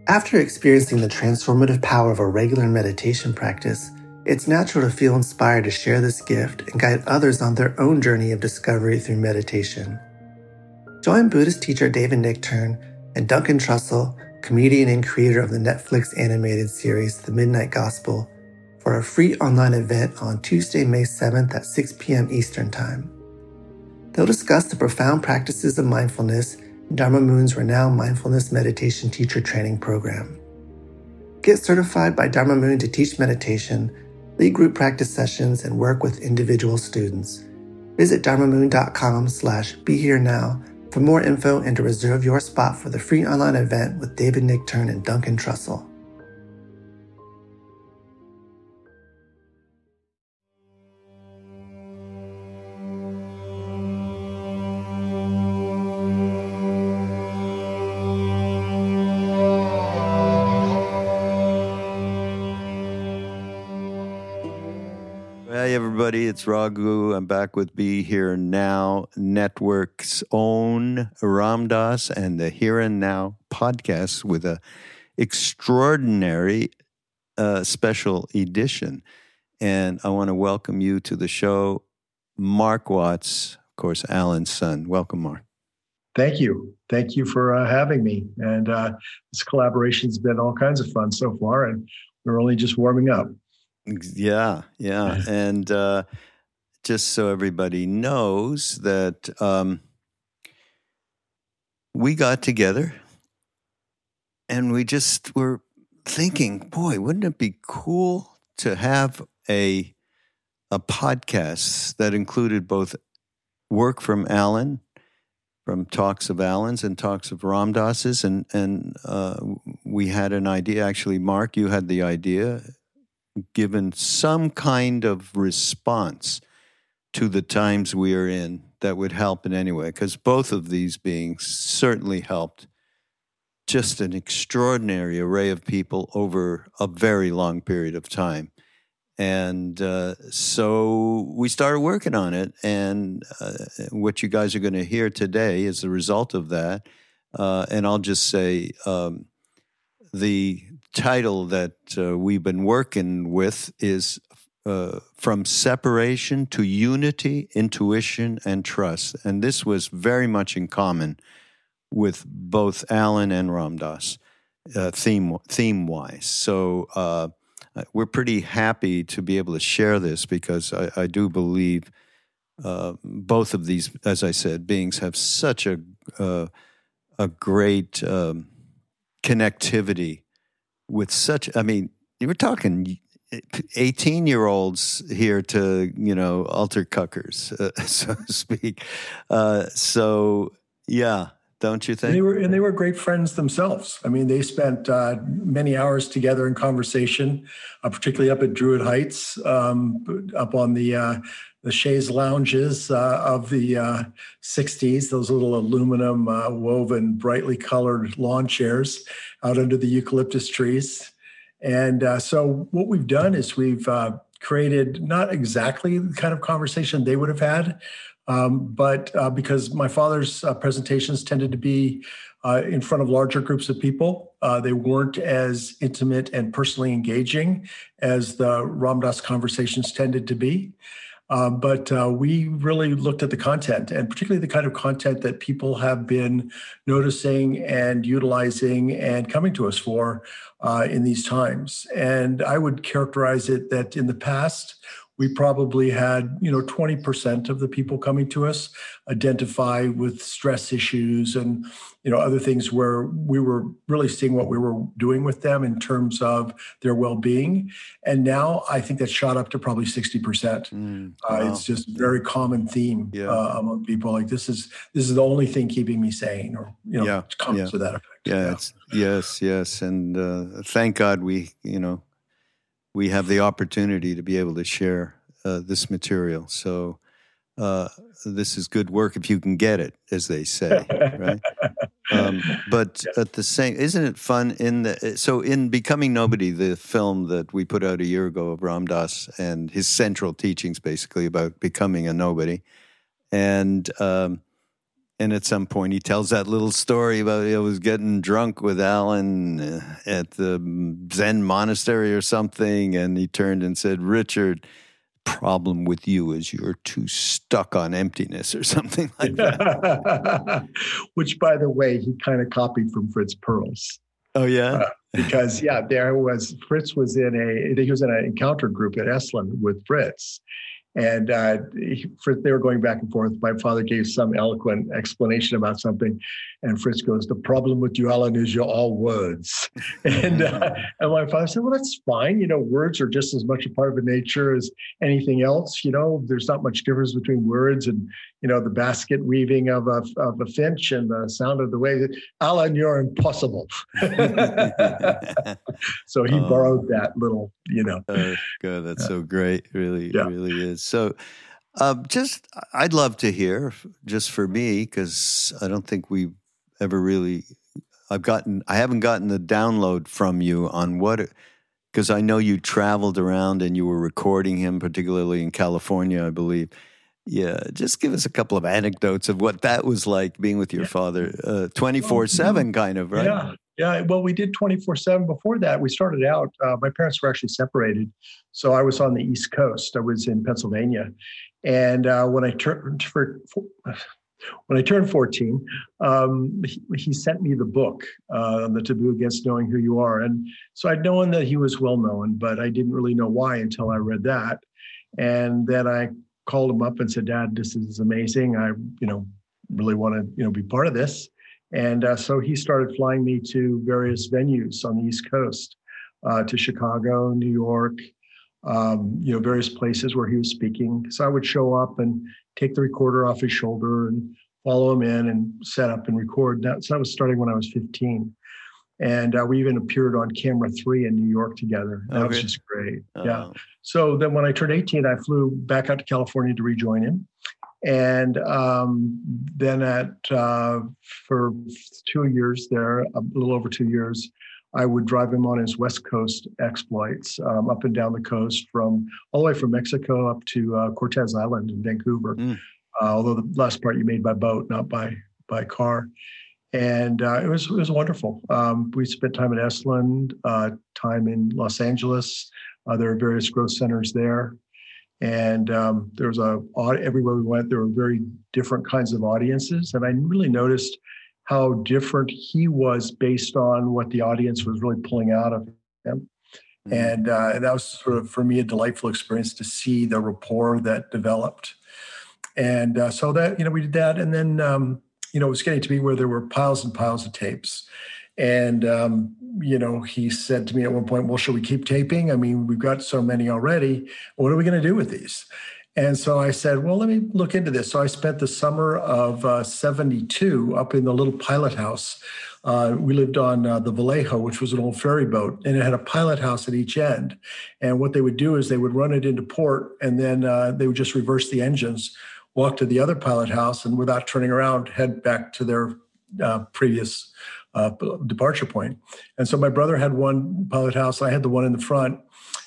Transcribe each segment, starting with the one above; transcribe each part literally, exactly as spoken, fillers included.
After experiencing the transformative power of a regular meditation practice, it's natural to feel inspired to share this gift and guide others on their own journey of discovery through meditation. Join Buddhist teacher David Nichtern and Duncan Trussell, comedian and creator of the Netflix animated series The Midnight Gospel, for a free online event on Tuesday, May seventh at six p.m. Eastern Time. They'll discuss the profound practices of mindfulness in Dharma Moon's renowned mindfulness meditation teacher training program. Get certified by Dharma Moon to teach meditation, lead group practice sessions, and work with individual students. Visit dharmamoon.com slash be here now for more info and to reserve your spot for the free online event with David Nichtern and Duncan Trussell. Hey everybody, it's Raghu. I'm back with Be Here Now Network's own Ram Dass and the Here and Now podcast with a extraordinary uh, special edition. And I want to welcome you to the show, Mark Watts, of course, Alan's son. Welcome, Mark. Thank you. Thank you for uh, having me. And uh, this collaboration's been all kinds of fun so far, and we're only just warming up. Yeah, yeah. And uh, just so everybody knows that um, we got together and we just were thinking, boy, wouldn't it be cool to have a a podcast that included both work from Alan, from Talks of Alan's and Talks of Ram Dass's, and, and uh, we had an idea. Actually, Mark, you had the idea, given some kind of response to the times we are in that would help in any way, because both of these beings certainly helped just an extraordinary array of people over a very long period of time. And uh, so we started working on it, and uh, what you guys are going to hear today is the result of that. Uh, and I'll just say um, the title that uh, we've been working with is uh, From Separation to Unity, Intuition, and Trust. And this was very much in common with both Alan and Ram Dass, uh, theme, theme-wise. So uh, we're pretty happy to be able to share this because I, I do believe uh, both of these, as I said, beings have such a, uh, a great um, connectivity with such, I mean, you were talking eighteen-year-olds here to, you know, altar cuckers, uh, so to speak. Uh, so, yeah, don't you think? And they were, and they were great friends themselves. I mean, they spent uh, many hours together in conversation, uh, particularly up at Druid Heights, um, up on the uh, the chaise lounges uh, of the uh, sixties, those little aluminum uh, woven, brightly colored lawn chairs out under the eucalyptus trees. And uh, so what we've done is we've uh, created not exactly the kind of conversation they would have had, um, but uh, because my father's uh, presentations tended to be uh, in front of larger groups of people, uh, they weren't as intimate and personally engaging as the Ram Dass conversations tended to be. Um, but uh, we really looked at the content, and particularly the kind of content that people have been noticing and utilizing and coming to us for uh, in these times. And I would characterize it that in the past, we probably had, you know, twenty percent of the people coming to us identify with stress issues and, you know, other things where we were really seeing what we were doing with them in terms of their well-being. And now I think that shot up to probably sixty percent. Mm, wow. uh, it's just a very common theme yeah. uh, among people. Like, this is this is the only thing keeping me sane, or, you know, yeah. comments yeah. to that effect. Yeah, yeah. It's, yes, yes. And uh, thank God we, you know, we have the opportunity to be able to share uh, this material. So uh, this is good work if you can get it, as they say, right? Um, but at the same, isn't it fun in the, so in Becoming Nobody, the film that we put out a year ago of Ram Dass and his central teachings basically about becoming a nobody. And um, And at some point, he tells that little story about he was getting drunk with Alan uh, at the Zen monastery or something, and he turned and said, "Richard, problem with you is you're too stuck on emptiness," or something like that. Which, by the way, he kind of copied from Fritz Perls. Oh yeah, uh, because yeah, there was Fritz was in a he was in an encounter group at Esalen with Fritz. And uh, he, they were going back and forth. My father gave some eloquent explanation about something, and Fritz goes, "The problem with you, Alan, is you're all words." and uh, and my father said, "Well, that's fine. You know, words are just as much a part of a nature as anything else. You know, there's not much difference between words and you know the basket weaving of a of a finch and the sound of the wave. Alan, you're impossible." So he oh. borrowed that little, you know. Oh, God, that's uh, so great. Really, yeah. really is. So, uh, just I'd love to hear, just for me, because I don't think we've ever really. I've gotten. I haven't gotten the download from you on what, because I know you traveled around and you were recording him, particularly in California, I believe. Yeah, just give us a couple of anecdotes of what that was like being with your yeah. father, twenty-four seven, kind of, right? Yeah. Yeah, well, we did twenty-four seven. Before that, we started out, uh, my parents were actually separated. So I was on the East Coast. I was in Pennsylvania. And uh, when I turned for, for, when I turned fourteen, um, he, he sent me the book, uh, The Taboo Against Knowing Who You Are. And so I'd known that he was well known, but I didn't really know why until I read that. And then I called him up and said, "Dad, this is amazing. I, you know, really want to, you know, be part of this." And uh, so he started flying me to various venues on the East Coast, uh, to Chicago, New York, um, you know, various places where he was speaking. So I would show up and take the recorder off his shoulder and follow him in and set up and record. That, so that was starting when I was fifteen. And uh, we even appeared on Camera three in New York together. That okay. was just great. Oh. Yeah. So then when I turned eighteen, I flew back out to California to rejoin him. And um, then at uh, for two years there, a little over two years, I would drive him on his West Coast exploits um, up and down the coast from all the way from Mexico up to uh, Cortez Island in Vancouver. Mm. Uh, although the last part you made by boat, not by by car. And uh, it was it was wonderful. Um, we spent time in Esalen, uh, time in Los Angeles. Uh, there are various growth centers there. And um, there was a, everywhere we went, there were very different kinds of audiences. And I really noticed how different he was based on what the audience was really pulling out of him. Mm-hmm. And, uh, and that was sort of, for me, a delightful experience to see the rapport that developed. And uh, so that, you know, we did that. And then, um, you know, it was getting to be where there were piles and piles of tapes. And, um, you know, he said to me at one point, "Well, should we keep taping? I mean, we've got so many already. What are we going to do with these?" And so I said, "Well, let me look into this." So I spent the summer of uh, seventy-two up in the little pilot house. Uh, we lived on uh, the Vallejo, which was an old ferry boat, and it had a pilot house at each end. And what they would do is they would run it into port, and then uh, they would just reverse the engines, walk to the other pilot house, and without turning around, head back to their uh, previous Uh, departure point. And so my brother had one pilot house. I had the one in the front.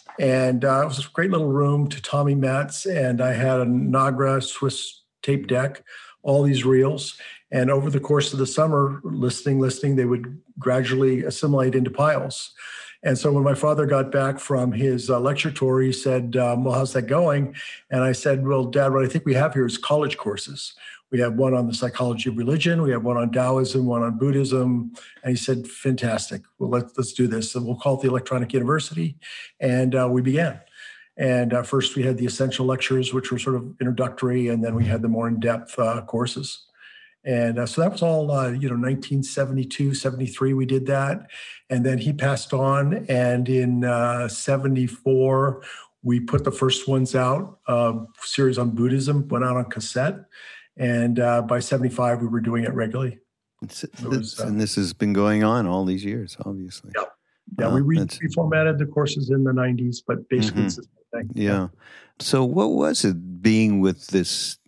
And uh, it was a great little room to Tommy Metz. And I had a Nagra Swiss tape deck, all these reels. And over the course of the summer, listening, listening, they would gradually assimilate into piles. And so when my father got back from his uh, lecture tour, he said, um, "Well, how's that going?" And I said, "Well, Dad, what I think we have here is college courses. We have one on the psychology of religion. We have one on Taoism, one on Buddhism." And he said, "Fantastic. Well, let's, let's do this. So we'll call it the Electronic University." And uh, we began. And uh, first we had the essential lectures, which were sort of introductory, and then we had the more in-depth uh, courses. And uh, so that was all, uh, you know, nineteen seventy-two, seventy-three, we did that. And then he passed on. And in uh, seventy-four, we put the first ones out. Uh, series on Buddhism went out on cassette. And uh, by seventy-five, we were doing it regularly. It's, it was, uh, and this has been going on all these years, obviously. Yeah, yeah. Uh, we re- reformatted the courses in the nineties, but basically mm-hmm. it's the same thing. Yeah. So what was it being with this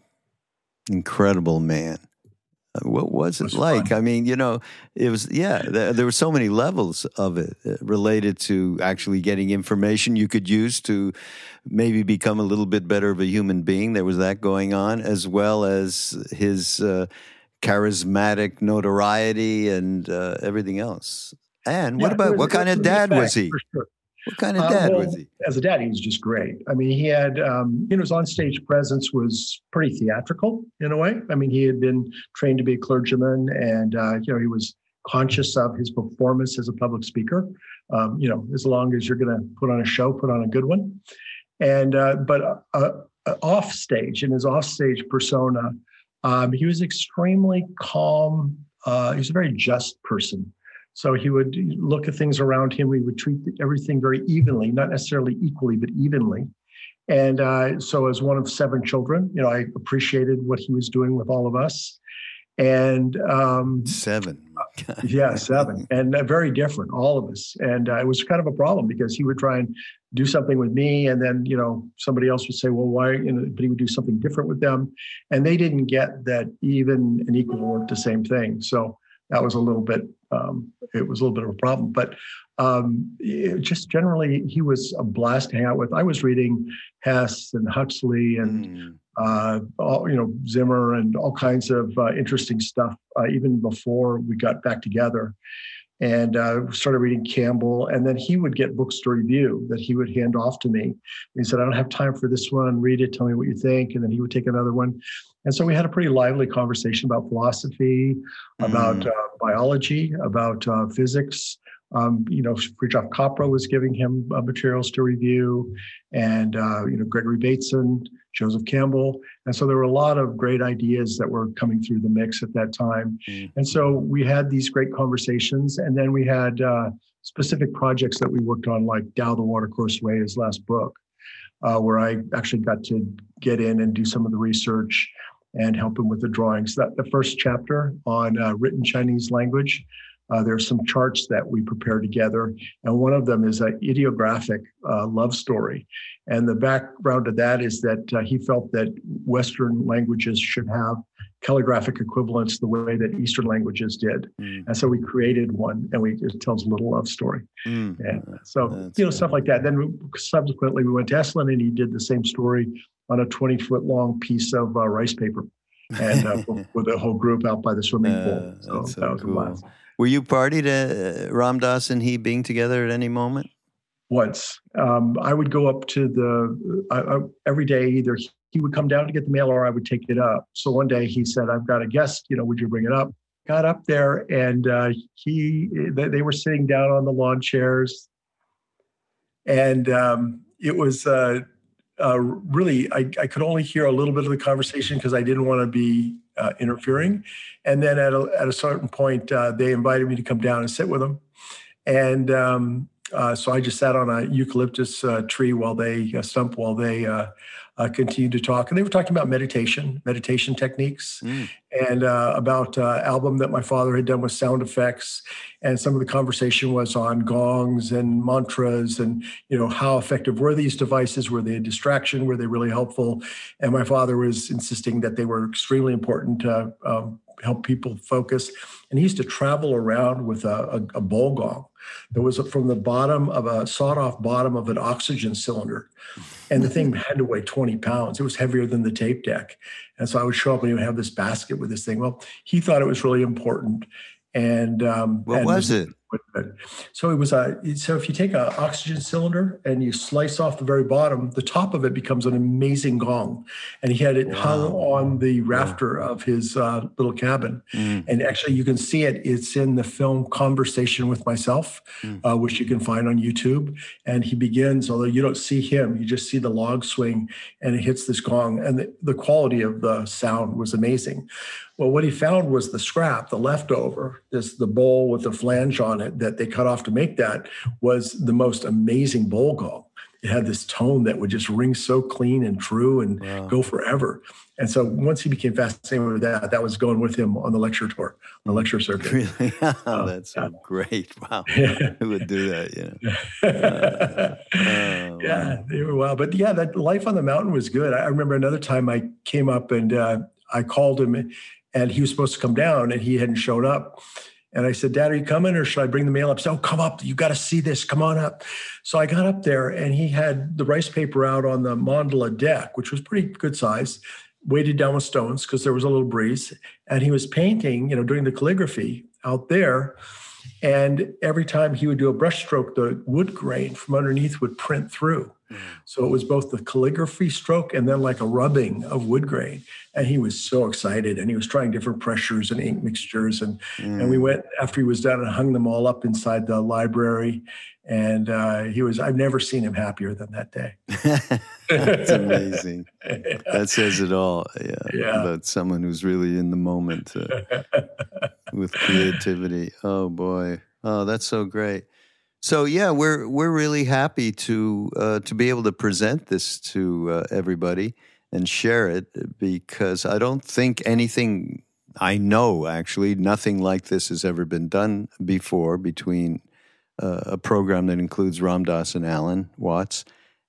incredible man? What was it, it was like? Fun. I mean, you know, it was, yeah, there, there were so many levels of it related to actually getting information you could use to maybe become a little bit better of a human being. There was that going on, as well as his uh, charismatic notoriety and uh, everything else. And what Yeah, about was, what kind of dad was he? Sure. What kind of Uh, dad well, was he? As a dad, he was just great. I mean, he had, um, you know, his onstage presence was pretty theatrical in a way. I mean, he had been trained to be a clergyman, and uh, you know, he was conscious of his performance as a public speaker. Um, you know, as long as you're going to put on a show, put on a good one. And uh, but uh, uh, off stage, in his offstage persona, um, he was extremely calm. Uh, he was a very just person. So he would look at things around him. He would treat everything very evenly, not necessarily equally, but evenly. And uh, so as one of seven children, you know, I appreciated what he was doing with all of us. And um, seven. yeah, seven. And uh, very different, all of us. And uh, it was kind of a problem because he would try and do something with me. And then, you know, somebody else would say, well, why? You know, but he would do something different with them. And they didn't get that even and equal weren't the same thing. So that was a little bit, um, it was a little bit of a problem. But um, it, just generally, he was a blast to hang out with. I was reading Hess and Huxley and, mm. uh, all, you know, Zimmer and all kinds of uh, interesting stuff, uh, even before we got back together. And uh, started reading Campbell. And then he would get books to review that he would hand off to me. He said, I don't have time for this one. Read it. Tell me what you think. And then he would take another one. And so we had a pretty lively conversation about philosophy, mm. about uh, biology, about uh, physics. Um, you know, Fritjof Capra was giving him uh, materials to review, and uh, you know, Gregory Bateson, Joseph Campbell. And so there were a lot of great ideas that were coming through the mix at that time. Mm. And so we had these great conversations, and then we had uh, specific projects that we worked on, like Tao the Watercourse Way, his last book, uh, where I actually got to get in and do some of the research and help him with the drawings. That the first chapter on uh, written Chinese language. Uh, there's some charts that we prepared together, and one of them is an ideographic uh, love story. And the background to that is that uh, he felt that Western languages should have calligraphic equivalents the way that Eastern languages did. Mm. And so we created one, and we it tells a little love story. Mm. And so, That's you know, stuff like that. Then we, subsequently, we went to Esalen, and he did the same story on a twenty-foot long piece of uh, rice paper, and uh, with a whole group out by the swimming pool. Uh, so, so that was cool. a blast. Were you party to uh, Ram Dass and he being together at any moment? Once. Um, I would go up to the, uh, uh, every day, either he would come down to get the mail or I would take it up. So one day he said, I've got a guest, you know, would you bring it up? Got up there, and uh, he, they were sitting down on the lawn chairs. And um, it was uh, uh, really, I, I could only hear a little bit of the conversation because I didn't want to be Uh, interfering. And then at a, at a certain point, uh, they invited me to come down and sit with them. And um, uh, so I just sat on a eucalyptus uh, tree while they, a stump while they uh, uh, continued to talk. And they were talking about meditation, meditation techniques, mm. and uh, about uh, album that my father had done with sound effects. And some of the conversation was on gongs and mantras and, you know, how effective were these devices? Were they a distraction? Were they really helpful? And my father was insisting that they were extremely important to um, help people focus. And he used to travel around with a, a, a bowl gong that was from the bottom of a sawed-off bottom of an oxygen cylinder. And the thing had to weigh twenty pounds. It was heavier than the tape deck. And so I would show up and he would have this basket with this thing. Well, he thought it was really important. And um, what and was it? So it was a. So if you take an oxygen cylinder and you slice off the very bottom, the top of it becomes an amazing gong. And he had it wow. hung on the rafter wow. of his uh, little cabin. Mm. And actually, you can see it. It's in the film Conversation with Myself, mm. uh, which you can find on YouTube. And he begins, although you don't see him, you just see the log swing, and it hits this gong. And the, the quality of the sound was amazing. Well, what he found was the scrap, the leftover, this the bowl with the flange on it that they cut off to make that was the most amazing bowl gong. It had this tone that would just ring so clean and true and wow. go forever. And so once he became fascinated with that, that was going with him on the lecture tour, on the lecture circuit. Really? Oh, uh, that's so yeah. great. Wow. Who would do that? Yeah. Uh, oh, yeah, wow. they were wild. But yeah, that life on the mountain was good. I remember another time I came up and uh, I called him, and he was supposed to come down and he hadn't shown up. And I said, Dad, are you coming or should I bring the mail up? He said, oh, come up. You got to see this. Come on up. So I got up there and he had the rice paper out on the mandala deck, which was pretty good size. weighted down with stones because there was a little breeze. And he was painting, you know, doing the calligraphy out there. And every time he would do a brush stroke, the wood grain from underneath would print through. Mm. So it was both the calligraphy stroke and then like a rubbing of wood grain. And he was so excited. And he was trying different pressures and ink mixtures. And, mm. and we went after he was done and hung them all up inside the library. And uh, he was, I've never seen him happier than that day. That's amazing. Yeah. That says it all. Yeah. Yeah. About someone who's really in the moment uh, with creativity. Oh boy. Oh, that's so great. So yeah, we're we're really happy to uh, to be able to present this to uh, everybody and share it, because I don't think anything, I know actually, nothing like this has ever been done before between uh, a program that includes Ram Dass and Alan Watts.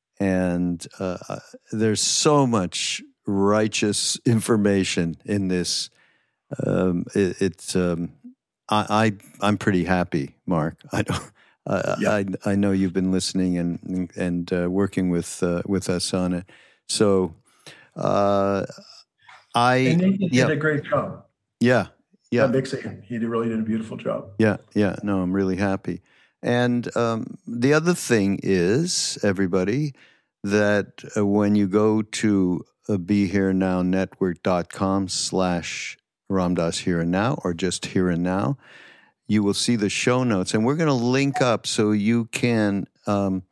And uh, there's so much righteous information in this. Um, it, it's um, I, I I'm pretty happy, Mark. I don't. Uh, yeah. I I know you've been listening and and uh, working with uh, with us on it. So uh, I and Nathan yeah. did a great job. Yeah, yeah. That makes it, he really did a beautiful job. Yeah, yeah. No, I'm really happy. And um, the other thing is, everybody, that uh, when you go to uh, be here now network dot com slash Ram Dass Here and Now, or just Here and Now, you will see the show notes. And we're going to link up so you can um,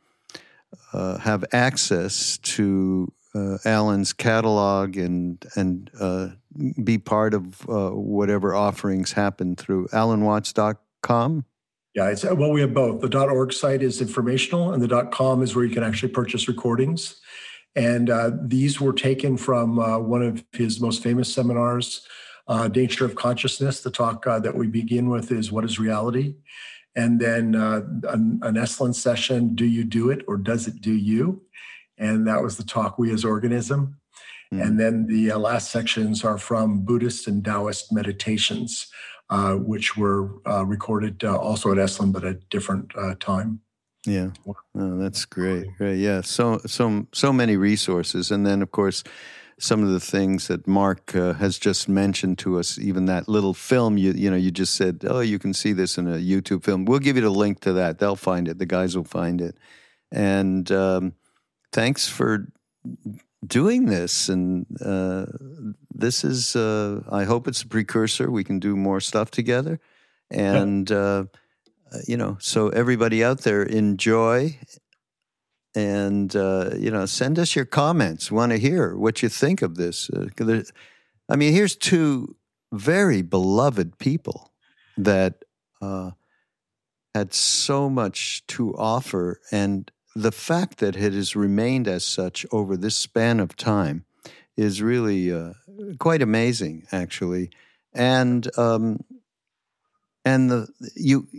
uh, have access to uh, Alan's catalog and, and uh, be part of uh, whatever offerings happen through alan watts dot com. Yeah, it's, well, we have both. The .org site is informational, and the .com is where you can actually purchase recordings. And uh, these were taken from uh, one of his most famous seminars, uh, Nature of Consciousness. The talk uh, that we begin with is What is Reality? And then uh, an, an Esalen session, Do You Do It or Does It Do You? And that was the talk, We as Organism. Mm-hmm. And then the uh, last sections are from Buddhist and Taoist meditations, Uh, which were uh, recorded uh, also at Esalen, but at a different uh, time. Yeah, oh, that's great. Great, yeah. So, so, so many resources, and then of course, some of the things that Mark uh, has just mentioned to us. Even that little film, you you know, you just said, oh, you can see this in a YouTube film. We'll give you the link to that. They'll find it. The guys will find it. And um, thanks for doing this, and uh, this is, uh, I hope it's a precursor. We can do more stuff together. And, uh, you know, so everybody out there, enjoy. And, uh, you know, send us your comments. Want to hear what you think of this. Uh, I mean, here's two very beloved people that uh, had so much to offer, and the fact that it has remained as such over this span of time is really uh, quite amazing, actually. And um, and the you,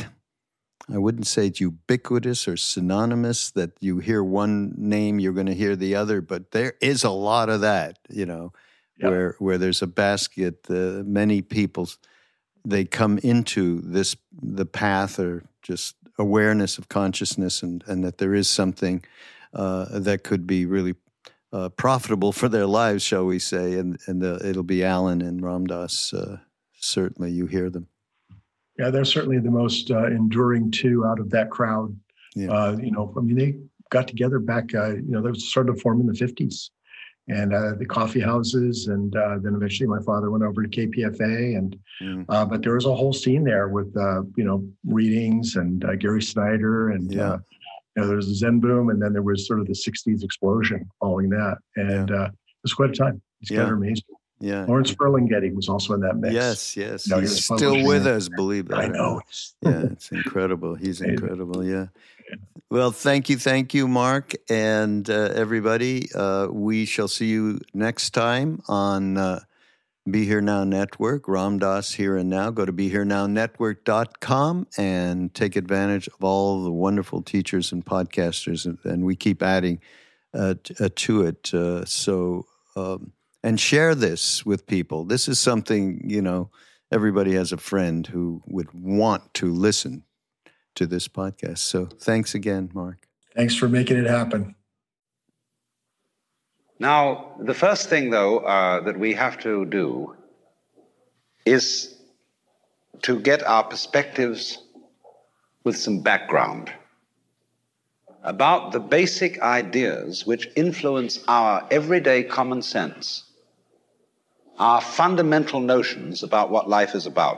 I wouldn't say it's ubiquitous or synonymous that you hear one name, you're going to hear the other, but there is a lot of that, you know, yep. where where there's a basket. Uh, many people, they come into this the path or just awareness of consciousness, and, and that there is something uh, that could be really uh, profitable for their lives, shall we say, and, and the, it'll be Alan and Ram Dass, uh, certainly you hear them. Yeah, they're certainly the most uh, enduring two out of that crowd. Yeah. Uh, you know, I mean, they got together back, uh, you know, they started to form in the fifties. And uh, the coffee houses, and uh, then eventually my father went over to K P F A, and mm. uh, but there was a whole scene there with uh, you know readings and uh, Gary Snyder, and yeah. uh, you know, there was a Zen boom, and then there was sort of the sixties explosion following that, and yeah. uh, it was quite a time. It's yeah. kind of amazing. Yeah, Lawrence Ferlinghetti was also in that mix. Yes, yes, you know, he's he still with us. Believe that. I know. Yeah, it's incredible. He's incredible. Yeah. Well, thank you, thank you, Mark, and uh, everybody. Uh, we shall see you next time on uh, Be Here Now Network, Ram Dass Here and Now. Go to be here now network dot com and take advantage of all the wonderful teachers and podcasters, and, and we keep adding uh, t- uh, to it. Uh, so, um, and share this with people. This is something, you know, everybody has a friend who would want to listen to this podcast. So thanks again, Mark. Thanks for making it happen. Now, the first thing, though, uh, that we have to do is to get our perspectives with some background about the basic ideas which influence our everyday common sense, our fundamental notions about what life is about.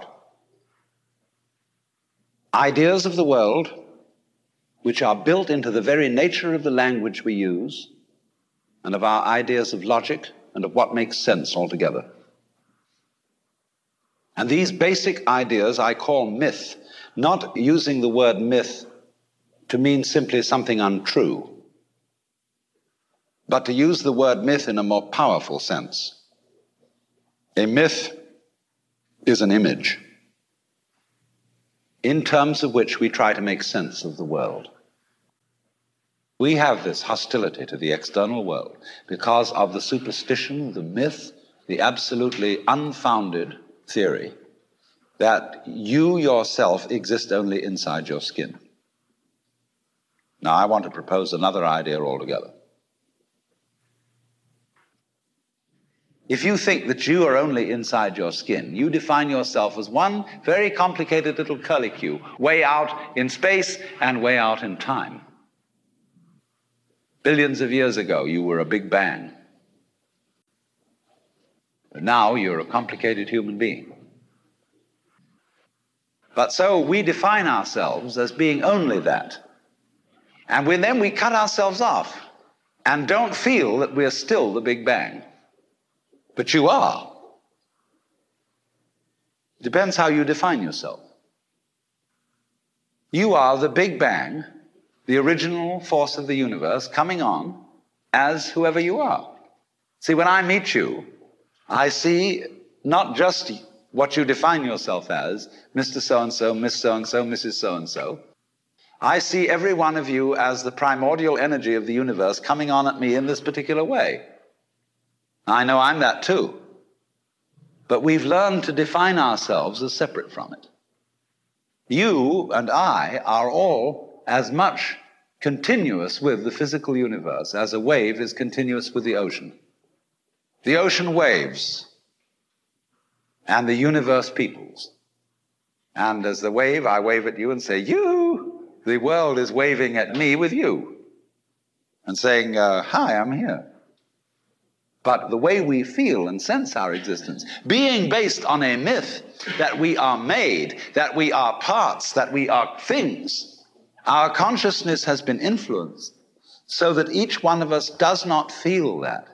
Ideas of the world which are built into the very nature of the language we use and of our ideas of logic and of what makes sense altogether. And these basic ideas I call myth, not using the word myth to mean simply something untrue, but to use the word myth in a more powerful sense. A myth is an image in terms of which we try to make sense of the world. We have this hostility to the external world because of the superstition, the myth, the absolutely unfounded theory that you yourself exist only inside your skin. Now, I want to propose another idea altogether. If you think that you are only inside your skin, you define yourself as one very complicated little curlicue, way out in space and way out in time. Billions of years ago, you were a big bang. But now you're a complicated human being. But so we define ourselves as being only that. And we, then we cut ourselves off and don't feel that we're still the Big Bang. But you are. Depends how you define yourself. You are the Big Bang, the original force of the universe, coming on as whoever you are. See, when I meet you, I see not just what you define yourself as, Mister So-and-so, Miss So-and-so, Missus So-and-so. I see every one of you as the primordial energy of the universe coming on at me in this particular way. I know I'm that too. But we've learned to define ourselves as separate from it. You and I are all as much continuous with the physical universe as a wave is continuous with the ocean. The ocean waves, and the universe peoples. And as the wave, I wave at you and say, you, the world is waving at me with you, and saying, uh, hi, I'm here. But the way we feel and sense our existence, being based on a myth that we are made, that we are parts, that we are things, our consciousness has been influenced so that each one of us does not feel that.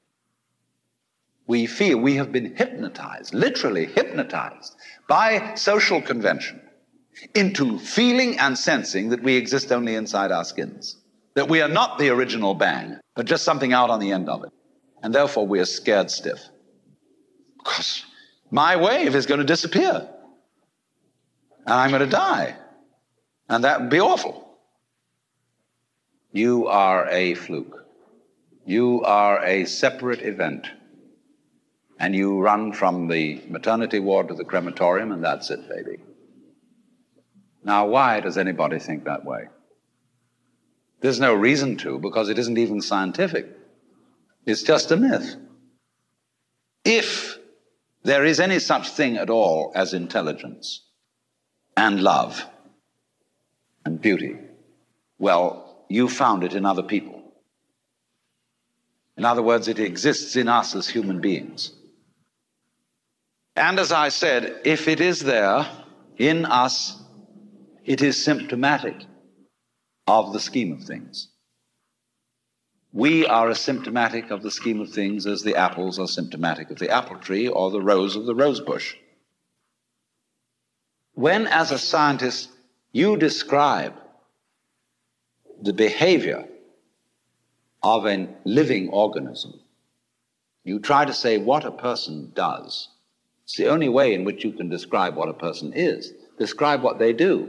We feel we have been hypnotized, literally hypnotized, by social convention into feeling and sensing that we exist only inside our skins, that we are not the original bang, but just something out on the end of it. And therefore we are scared stiff. Because my wave is going to disappear. And I'm going to die. And that would be awful. You are a fluke. You are a separate event. And you run from the maternity ward to the crematorium, and that's it, baby. Now, why does anybody think that way? There's no reason to, because it isn't even scientific. It's just a myth. If there is any such thing at all as intelligence and love and beauty, well, you found it in other people. In other words, it exists in us as human beings. And as I said, if it is there in us, it is symptomatic of the scheme of things. We are as symptomatic of the scheme of things as the apples are symptomatic of the apple tree or the rose of the rose bush. When, as a scientist, you describe the behavior of a living organism, you try to say what a person does. It's the only way in which you can describe what a person is. Describe what they do.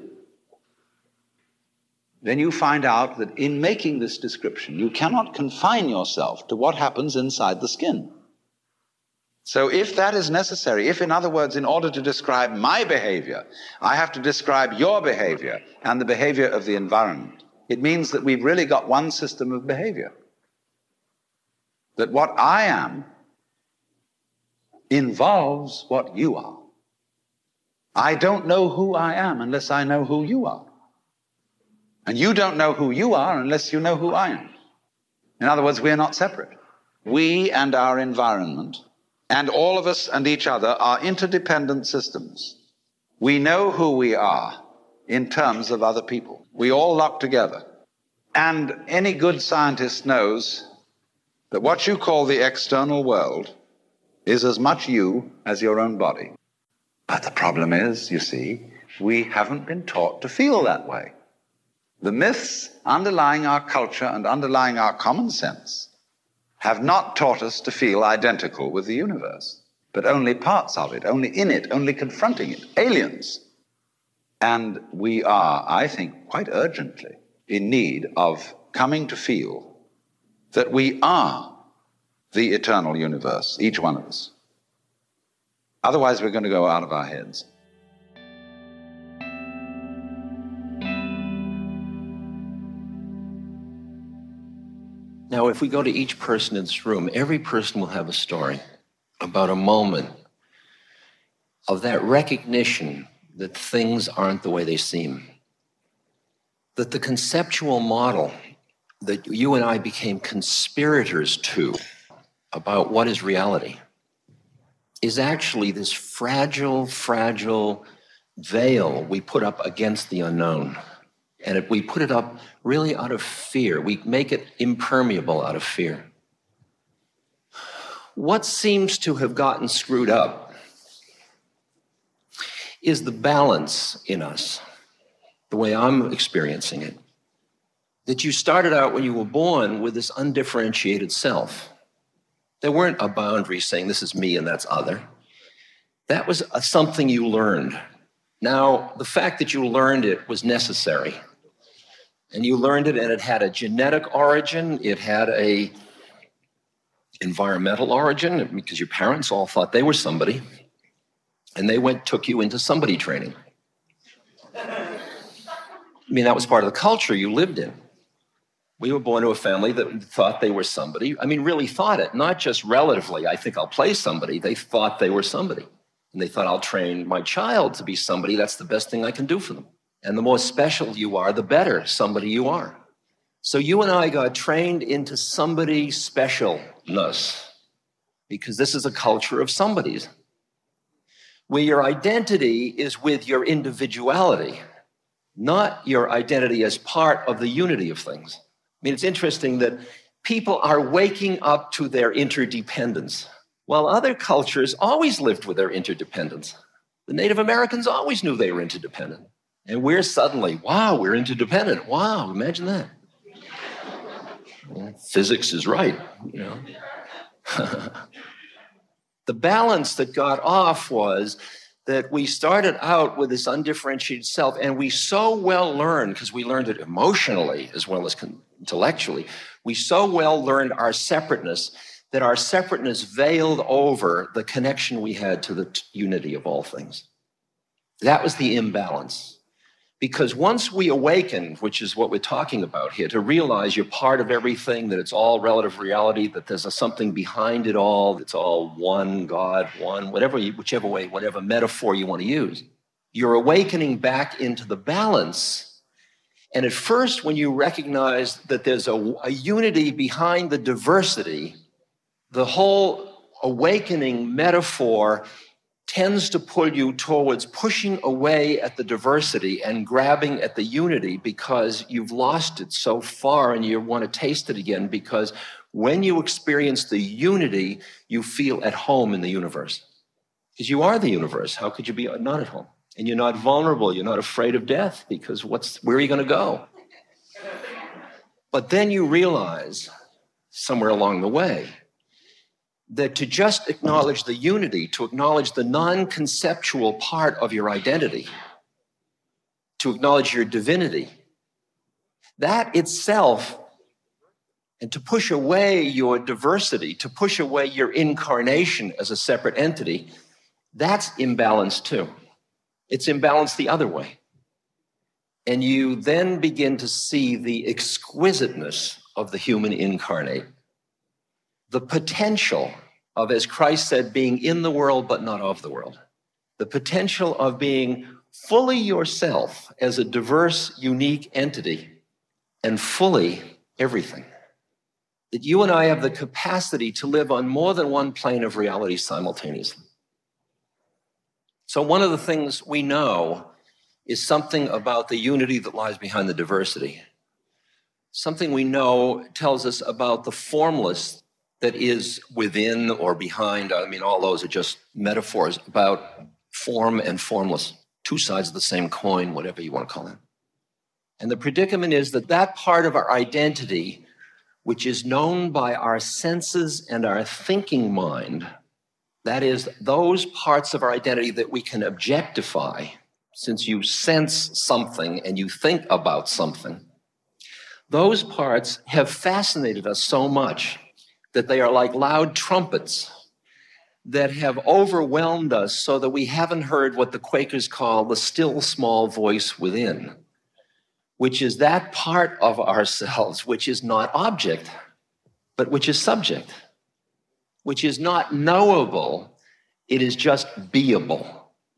Then you find out that in making this description, you cannot confine yourself to what happens inside the skin. So if that is necessary, if, in other words, in order to describe my behavior, I have to describe your behavior and the behavior of the environment, it means that we've really got one system of behavior. that what I am involves what you are. I don't know who I am unless I know who you are. And you don't know who you are unless you know who I am. In other words, we are not separate. We and our environment, and all of us and each other, are interdependent systems. We know who we are in terms of other people. We all lock together. And any good scientist knows that what you call the external world is as much you as your own body. But the problem is, you see, we haven't been taught to feel that way. The myths underlying our culture and underlying our common sense have not taught us to feel identical with the universe, but only parts of it, only in it, only confronting it, aliens. And we are, I think, quite urgently in need of coming to feel that we are the eternal universe, each one of us. Otherwise, we're going to go out of our heads. Now, if we go to each person in this room, every person will have a story about a moment of that recognition that things aren't the way they seem. That the conceptual model that you and I became conspirators to about what is reality is actually this fragile, fragile veil we put up against the unknown. And if we put it up really out of fear, we make it impermeable out of fear. What seems to have gotten screwed up is the balance in us, the way I'm experiencing it, that you started out when you were born with this undifferentiated self. There weren't a boundary saying this is me and that's other. That was a, something you learned. Now, the fact that you learned it was necessary. And you learned it, and it had a genetic origin, it had a environmental origin, because your parents all thought they were somebody, and they went took you into somebody training. I mean, that was part of the culture you lived in. We were born to a family that thought they were somebody. I mean, really thought it, not just relatively, I think I'll play somebody. They thought they were somebody. And they thought, I'll train my child to be somebody. That's the best thing I can do for them. And the more special you are, the better somebody you are. So you and I got trained into somebody specialness, because this is a culture of somebodies, where your identity is with your individuality, not your identity as part of the unity of things. I mean, it's interesting that people are waking up to their interdependence, while other cultures always lived with their interdependence. The Native Americans always knew they were interdependent. And we're suddenly, wow, we're interdependent. Wow, imagine that. Well, physics is right, you know. The balance that got off was that we started out with this undifferentiated self, and we so well learned, because we learned it emotionally as well as intellectually, we so well learned our separateness that our separateness veiled over the connection we had to the t- unity of all things. That was the imbalance. Because once we awaken, which is what we're talking about here, to realize you're part of everything, that it's all relative reality, that there's a something behind it all, that's all one, God, one, whatever, you, whichever way, whatever metaphor you want to use, you're awakening back into the balance. And at first, when you recognize that there's a, a unity behind the diversity, the whole awakening metaphor tends to pull you towards pushing away at the diversity and grabbing at the unity, because you've lost it so far and you want to taste it again, because when you experience the unity, you feel at home in the universe. Because you are the universe. How could you be not at home? And you're not vulnerable. You're not afraid of death, because what's where are you going to go? But then you realize somewhere along the way that to just acknowledge the unity, to acknowledge the non-conceptual part of your identity, to acknowledge your divinity, that itself, and to push away your diversity, to push away your incarnation as a separate entity, that's imbalance too. It's imbalance the other way. And you then begin to see the exquisiteness of the human incarnate. the potential of, as Christ said, being in the world but not of the world. The potential of being fully yourself as a diverse, unique entity and fully everything. That you and I have the capacity to live on more than one plane of reality simultaneously. So one of the things we know is something about the unity that lies behind the diversity. Something we know tells us about the formless that is within or behind. I mean, all those are just metaphors about form and formless, two sides of the same coin, whatever you want to call it. And the predicament is that that part of our identity, which is known by our senses and our thinking mind, that is, those parts of our identity that we can objectify, since you sense something and you think about something, those parts have fascinated us so much that they are like loud trumpets that have overwhelmed us so that we haven't heard what the Quakers call the still small voice within, which is that part of ourselves which is not object, but which is subject, which is not knowable, it is just beable.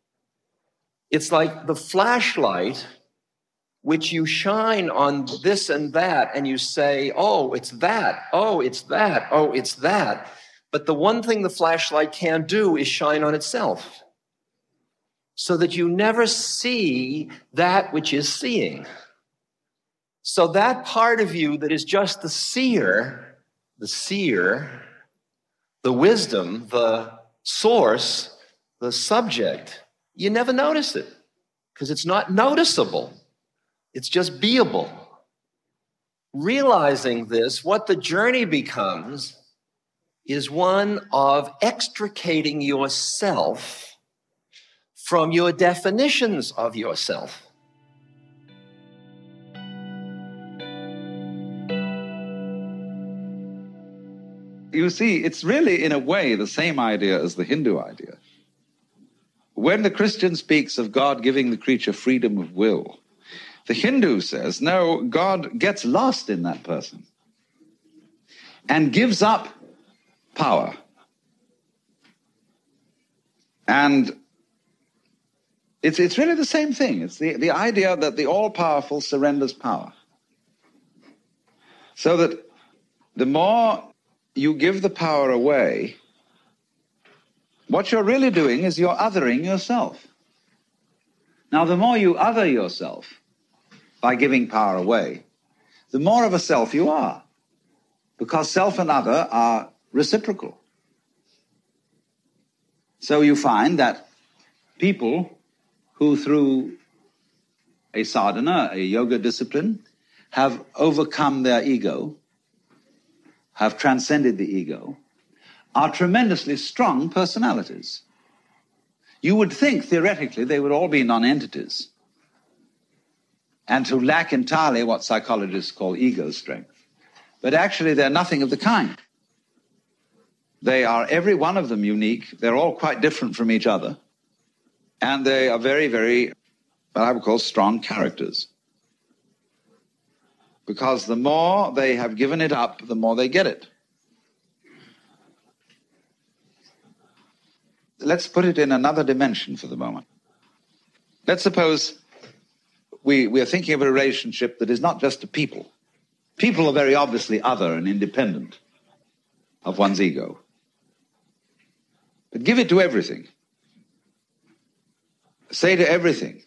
It's like the flashlight which you shine on this and that, and you say, oh, it's that, oh, it's that, oh, it's that. But the one thing the flashlight can't do is shine on itself, so that you never see that which is seeing. So that part of you that is just the seer, the seer, the wisdom, the source, the subject, you never notice it because it's not noticeable. It's just beable. Realizing this, what the journey becomes is one of extricating yourself from your definitions of yourself. You see, it's really, in a way, the same idea as the Hindu idea. When the Christian speaks of God giving the creature freedom of will, the Hindu says, no, God gets lost in that person and gives up power. And it's, it's really the same thing. It's the, the idea that the all-powerful surrenders power. So that the more you give the power away, what you're really doing is you're othering yourself. Now, the more you other yourself by giving power away, the more of a self you are, because self and other are reciprocal. So you find that people who through a sadhana, a yoga discipline, have overcome their ego, have transcended the ego, are tremendously strong personalities. You would think, theoretically, they would all be non-entities and to lack entirely what psychologists call ego strength. But actually, they're nothing of the kind. They are, every one of them, unique. They're all quite different from each other. And they are very, very, what I would call strong characters. Because the more they have given it up, the more they get it. Let's put it in another dimension for the moment. Let's suppose we, we are thinking of a relationship that is not just to people. People are very obviously other and independent of one's ego. But give it to everything. Say to everything.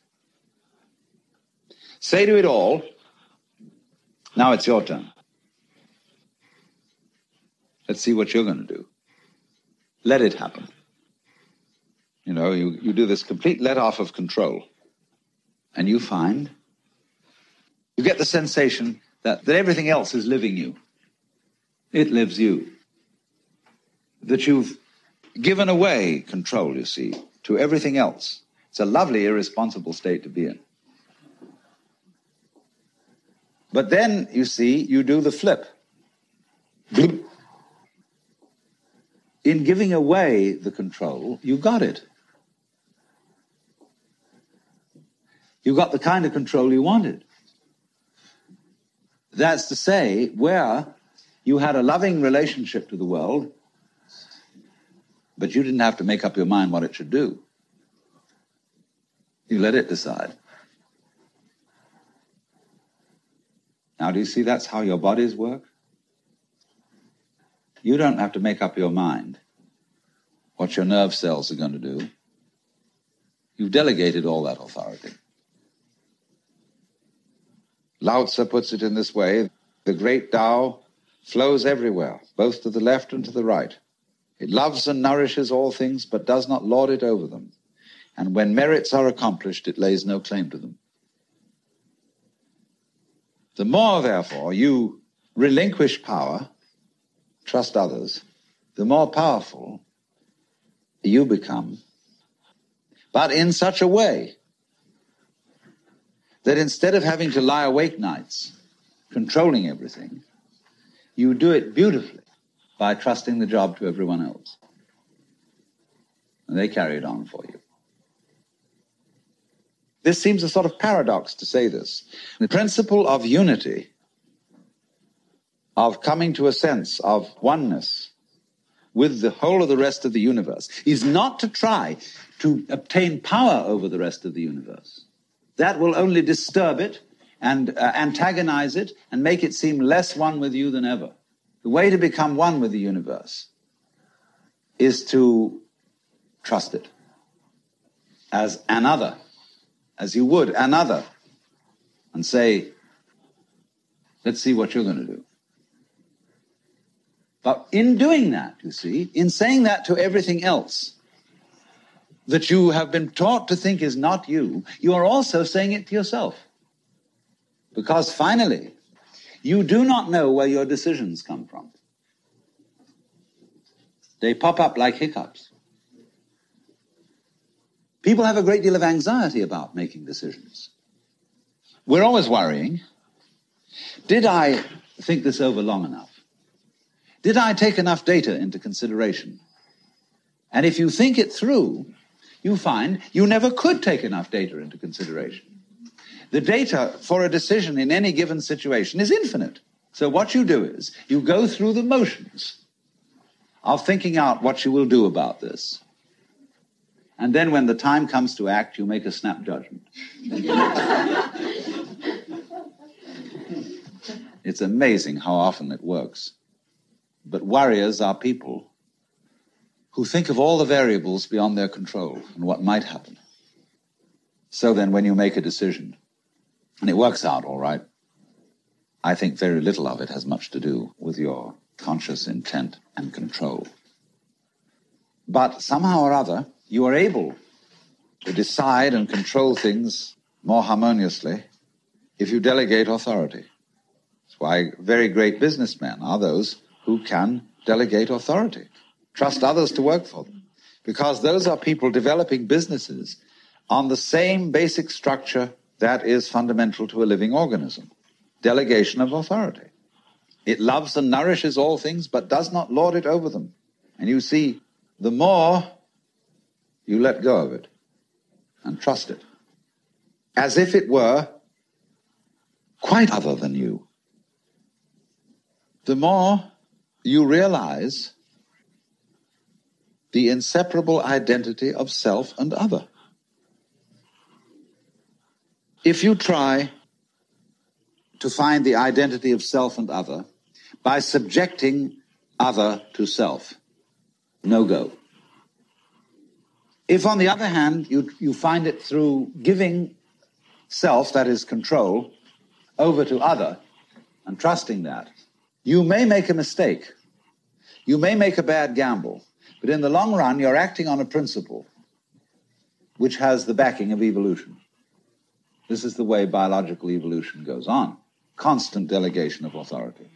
Say to it all, now it's your turn. Let's see what you're going to do. Let it happen. You know, you, you do this complete let-off of control. And you find, you get the sensation that, that everything else is living you. It lives you. That you've given away control, you see, to everything else. It's a lovely, irresponsible state to be in. But then, you see, you do the flip. In giving away the control, you got it. You got the kind of control you wanted. That's to say, where You had a loving relationship to the world, but you didn't have to make up your mind what it should do. You let it decide. Now, do you see that's how your bodies work? You don't have to make up your mind what your nerve cells are going to do. You've delegated all that authority. Lao Tzu puts it in this way: the great Tao flows everywhere, both to the left and to the right. It loves and nourishes all things, but does not lord it over them. And when merits are accomplished, it lays no claim to them. The more, therefore, you relinquish power, trust others, the more powerful you become, but in such a way that instead of having to lie awake nights controlling everything, you do it beautifully by trusting the job to everyone else. And they carry it on for you. This seems a sort of paradox to say this. The principle of unity, of coming to a sense of oneness with the whole of the rest of the universe, is not to try to obtain power over the rest of the universe. That will only disturb it and uh, antagonize it and make it seem less one with you than ever. The way to become one with the universe is to trust it as another, as you would another, and say, let's see what you're going to do. But in doing that, you see, in saying that to everything else that you have been taught to think is not you, you are also saying it to yourself. Because finally, you do not know where your decisions come from. They pop up like hiccups. People have a great deal of anxiety about making decisions. We're always worrying. Did I think this over long enough? Did I take enough data into consideration? And if you think it through, you find you never could take enough data into consideration. The data for a decision in any given situation is infinite. So what you do is you go through the motions of thinking out what you will do about this. And then when the time comes to act, you make a snap judgment. It's amazing how often it works. But warriors are people who think of all the variables beyond their control and what might happen. So then when you make a decision, and it works out all right, I think very little of it has much to do with your conscious intent and control. But somehow or other, you are able to decide and control things more harmoniously if you delegate authority. That's why very great businessmen are those who can delegate authority, trust others to work for them, because those are people developing businesses on the same basic structure that is fundamental to a living organism, delegation of authority. It loves and nourishes all things, but does not lord it over them. And you see, the more you let go of it and trust it, as if it were quite other than you, the more you realize the inseparable identity of self and other. If you try to find the identity of self and other by subjecting other to self, no go. If, on the other hand, you, you find it through giving self, that is control, over to other and trusting that, you may make a mistake. You may make a bad gamble. But in the long run, you're acting on a principle which has the backing of evolution. This is the way biological evolution goes on. Constant delegation of authority.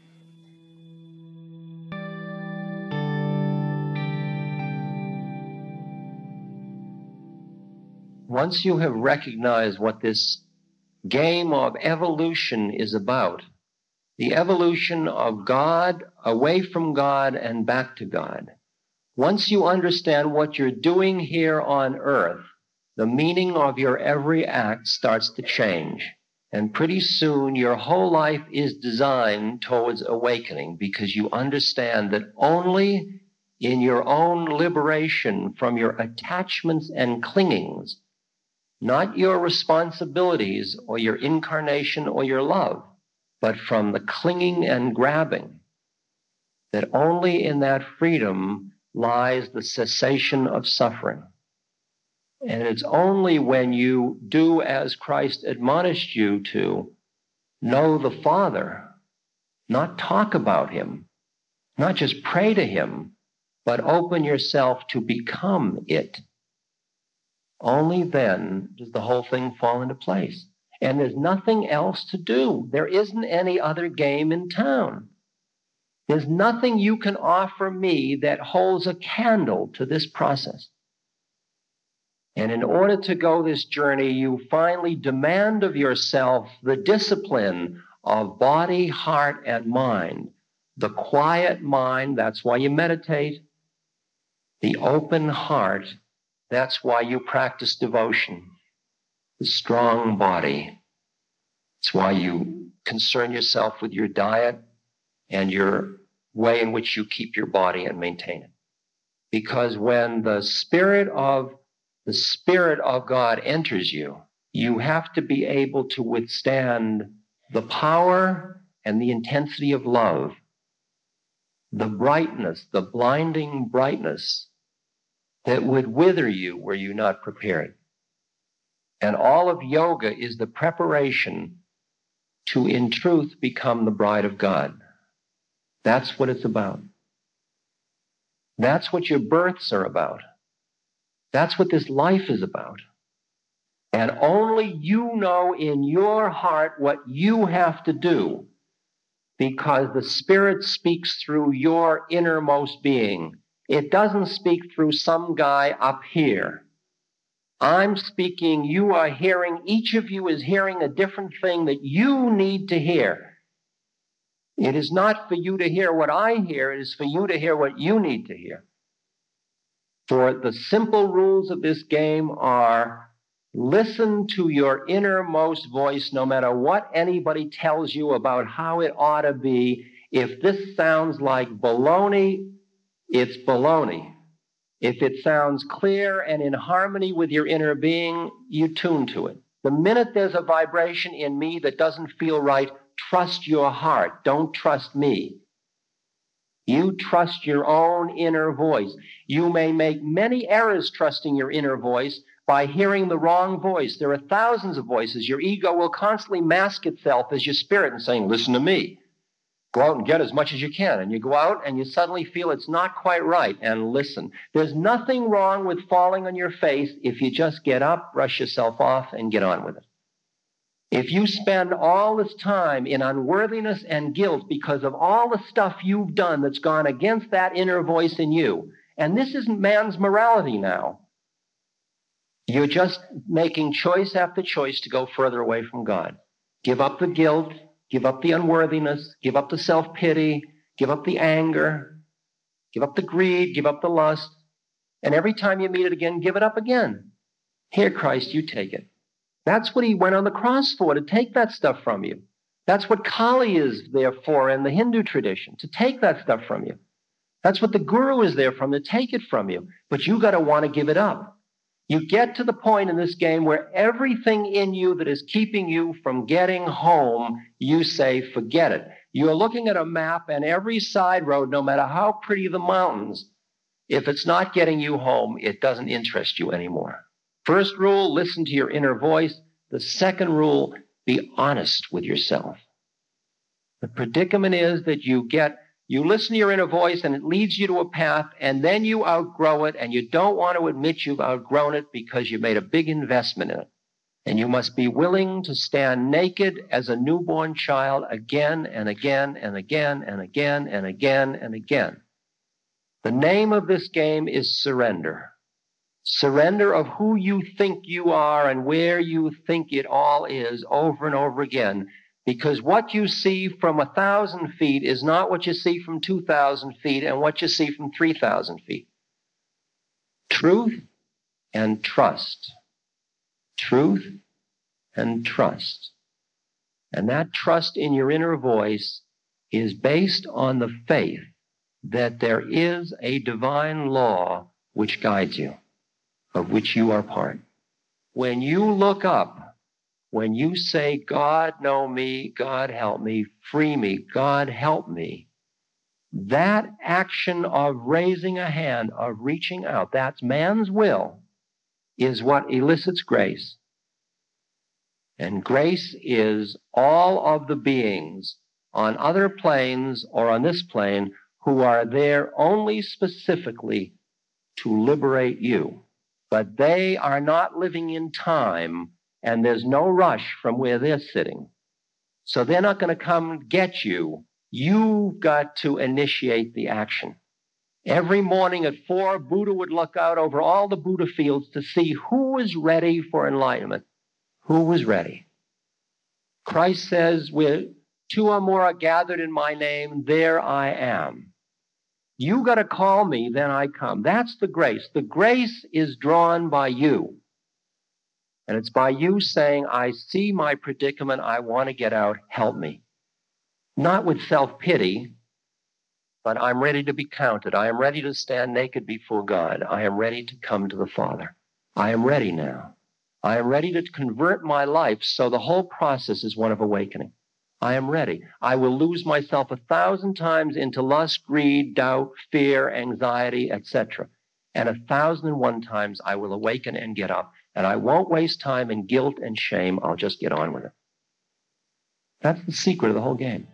Once you have recognized what this game of evolution is about, the evolution of God away from God and back to God, once you understand what you're doing here on earth, the meaning of your every act starts to change. And pretty soon your whole life is designed towards awakening, because you understand that only in your own liberation from your attachments and clingings, not your responsibilities or your incarnation or your love, but from the clinging and grabbing, that only in that freedom lies the cessation of suffering. And it's only when you do as Christ admonished you to, know the Father, not talk about him, not just pray to him, but open yourself to become it. Only then does the whole thing fall into place. And there's nothing else to do. There isn't any other game in town. There's nothing you can offer me that holds a candle to this process. And in order to go this journey, you finally demand of yourself the discipline of body, heart, and mind. The quiet mind, that's why you meditate. The open heart, that's why you practice devotion. The strong body, it's why you concern yourself with your diet and your way in which you keep your body and maintain it. Because when the spirit of the Spirit of God enters you, you have to be able to withstand the power and the intensity of love, the brightness, the blinding brightness that would wither you were you not prepared. And all of yoga is the preparation to, in truth, become the bride of God. That's what it's about. That's what your births are about. That's what this life is about. And only you know in your heart what you have to do, because the Spirit speaks through your innermost being. It doesn't speak through some guy up here. I'm speaking, you are hearing, each of you is hearing a different thing that you need to hear. It is not for you to hear what I hear, it is for you to hear what you need to hear. For the simple rules of this game are, listen to your innermost voice no matter what anybody tells you about how it ought to be. If this sounds like baloney, it's baloney. If it sounds clear and in harmony with your inner being, you tune to it. The minute there's a vibration in me that doesn't feel right, trust your heart. Don't trust me. You trust your own inner voice. You may make many errors trusting your inner voice by hearing the wrong voice. There are thousands of voices. Your ego will constantly mask itself as your spirit and saying, listen to me. Go out and get as much as you can. And you go out and you suddenly feel it's not quite right, and listen. There's nothing wrong with falling on your face if you just get up, brush yourself off, and get on with it. If you spend all this time in unworthiness and guilt because of all the stuff you've done that's gone against that inner voice in you, and this isn't man's morality now, you're just making choice after choice to go further away from God. Give up the guilt, give up the unworthiness, give up the self-pity, give up the anger, give up the greed, give up the lust, and every time you meet it again, give it up again. Here, Christ, you take it. That's what he went on the cross for, to take that stuff from you. That's what Kali is there for in the Hindu tradition, to take that stuff from you. That's what the guru is there from, to take it from you. But you got to want to give it up. You get to the point in this game where everything in you that is keeping you from getting home, you say, forget it. You're looking at a map, and every side road, no matter how pretty the mountains, if it's not getting you home, it doesn't interest you anymore. First rule, listen to your inner voice. The second rule, be honest with yourself. The predicament is that you get, you listen to your inner voice and it leads you to a path, and then you outgrow it, and you don't want to admit you've outgrown it because you made a big investment in it. And you must be willing to stand naked as a newborn child again and again and again and again and again and again. The name of this game is surrender. Surrender of who you think you are and where you think it all is over and over again. Because what you see from a thousand feet is not what you see from two thousand feet and what you see from three thousand feet. Truth and trust. Truth and trust. And that trust in your inner voice is based on the faith that there is a divine law which guides you, of which you are part. When you look up, when you say, God know me, God help me, free me, God help me, that action of raising a hand, of reaching out, that's man's will, is what elicits grace. And grace is all of the beings on other planes or on this plane who are there only specifically to liberate you. But they are not living in time, and there's no rush from where they're sitting. So they're not going to come get you. You've got to initiate the action. Every morning at four, Buddha would look out over all the Buddha fields to see who was ready for enlightenment. Who was ready? Christ says, where two or more are gathered in my name, there I am. You got to call me, then I come. That's the grace. The grace is drawn by you. And it's by you saying, I see my predicament, I want to get out, help me. Not with self-pity, but I'm ready to be counted. I am ready to stand naked before God. I am ready to come to the Father. I am ready now. I am ready to convert my life so the whole process is one of awakening. I am ready. I will lose myself a thousand times into lust, greed, doubt, fear, anxiety, et cetera. And a thousand and one times I will awaken and get up. And I won't waste time in guilt and shame. I'll just get on with it. That's the secret of the whole game.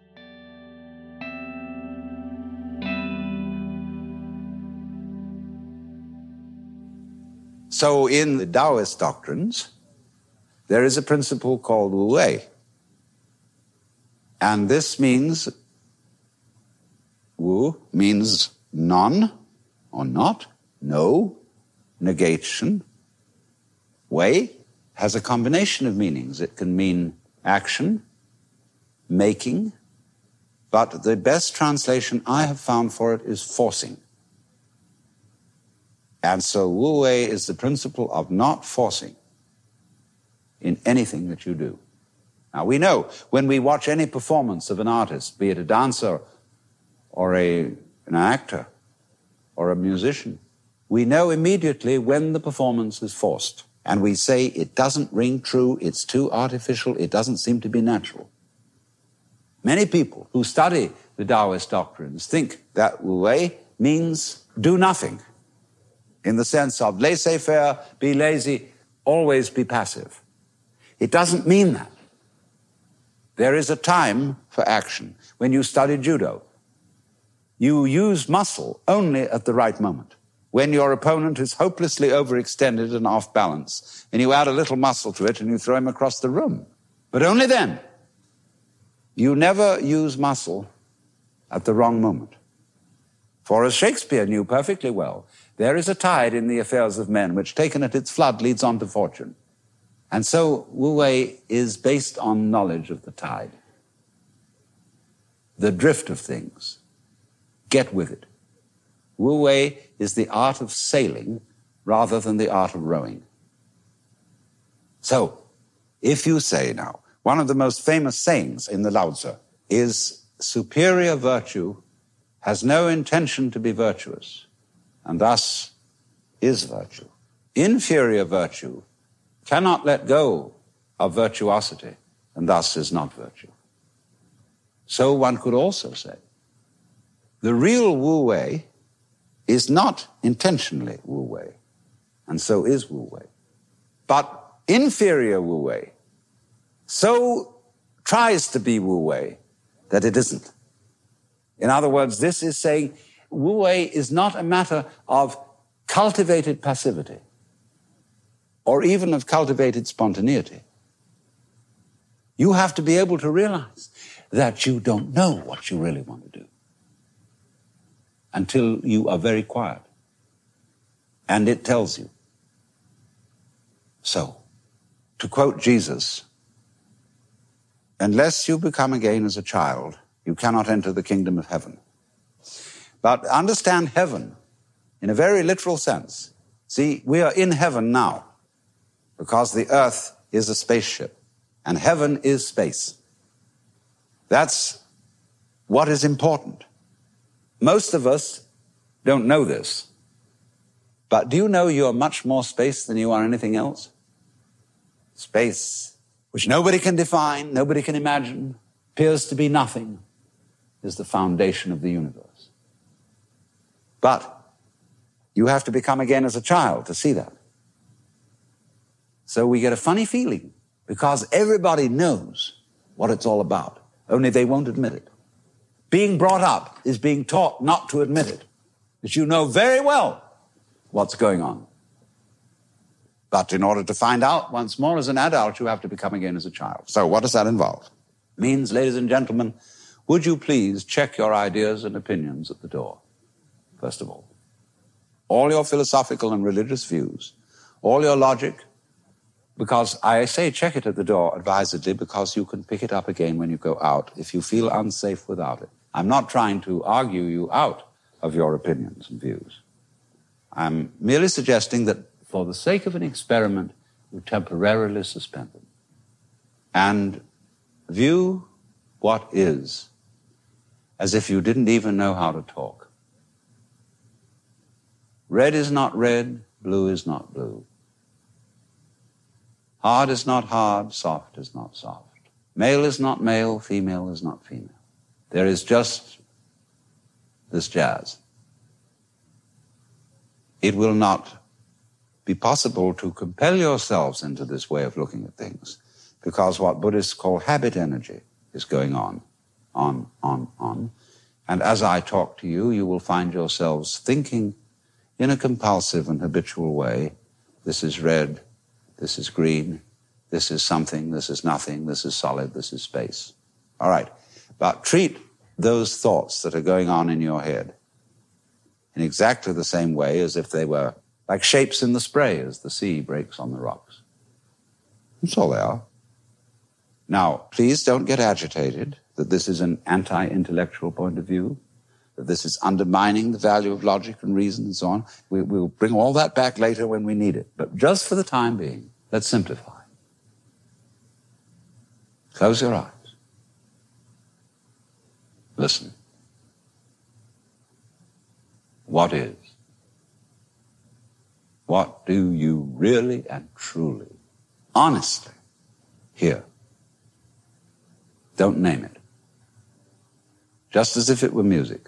So in the Taoist doctrines, there is a principle called Wu Wei. And this means, Wu means none or not, no, negation. Wei has a combination of meanings. It can mean action, making, but the best translation I have found for it is forcing. And so Wu Wei is the principle of not forcing in anything that you do. Now, we know when we watch any performance of an artist, be it a dancer or a, an actor or a musician, we know immediately when the performance is forced. And we say it doesn't ring true, it's too artificial, it doesn't seem to be natural. Many people who study the Taoist doctrines think that Wu Wei means do nothing, in the sense of laissez-faire, be lazy, always be passive. It doesn't mean that. There is a time for action. When you study judo, you use muscle only at the right moment. When your opponent is hopelessly overextended and off balance, and you add a little muscle to it and you throw him across the room. But only then. You never use muscle at the wrong moment. For as Shakespeare knew perfectly well, there is a tide in the affairs of men which, taken at its flood, leads on to fortune. And so Wu Wei is based on knowledge of the tide, the drift of things. Get with it. Wu Wei is the art of sailing rather than the art of rowing. So, if you say now, one of the most famous sayings in the Lao Tzu is, superior virtue has no intention to be virtuous, and thus is virtue. Inferior virtue cannot let go of virtuosity, and thus is not virtue. So one could also say, the real Wu Wei is not intentionally Wu Wei, and so is Wu Wei. But inferior Wu Wei so tries to be Wu Wei that it isn't. In other words, this is saying Wu Wei is not a matter of cultivated passivity or even of cultivated spontaneity. You have to be able to realize that you don't know what you really want to do until you are very quiet and it tells you. So, to quote Jesus, unless you become again as a child, you cannot enter the kingdom of heaven. But understand heaven in a very literal sense. See, we are in heaven now because the earth is a spaceship. and heaven is space. That's what is important. Most of us don't know this, but do you know you are much more space than you are anything else? Space, which nobody can define, nobody can imagine, appears to be nothing, is the foundation of the universe. But you have to become again as a child to see that. So we get a funny feeling because everybody knows what it's all about, only they won't admit it. Being brought up is being taught not to admit it, that you know very well what's going on. But in order to find out once more as an adult, you have to become again as a child. So what does that involve? It means, ladies and gentlemen, would you please check your ideas and opinions at the door, first of all. All your philosophical and religious views, all your logic, because I say check it at the door advisedly because you can pick it up again when you go out if you feel unsafe without it. I'm not trying to argue you out of your opinions and views. I'm merely suggesting that for the sake of an experiment, you temporarily suspend them and view what is as if you didn't even know how to talk. Red is not red, blue is not blue. Hard is not hard, soft is not soft. Male is not male, female is not female. There is just this jazz. It will not be possible to compel yourselves into this way of looking at things because what Buddhists call habit energy is going on, on, on, on. And as I talk to you, you will find yourselves thinking in a compulsive and habitual way, this is red, this is green, this is something, this is nothing, this is solid, this is space. All right, but treat those thoughts that are going on in your head in exactly the same way as if they were like shapes in the spray as the sea breaks on the rocks. That's all they are. Now, please don't get agitated that this is an anti-intellectual point of view, that this is undermining the value of logic and reason and so on. We, we'll bring all that back later when we need it. But just for the time being, let's simplify. Close your eyes. Listen. What is? What do you really and truly, honestly hear? Don't name it. Just as if it were music.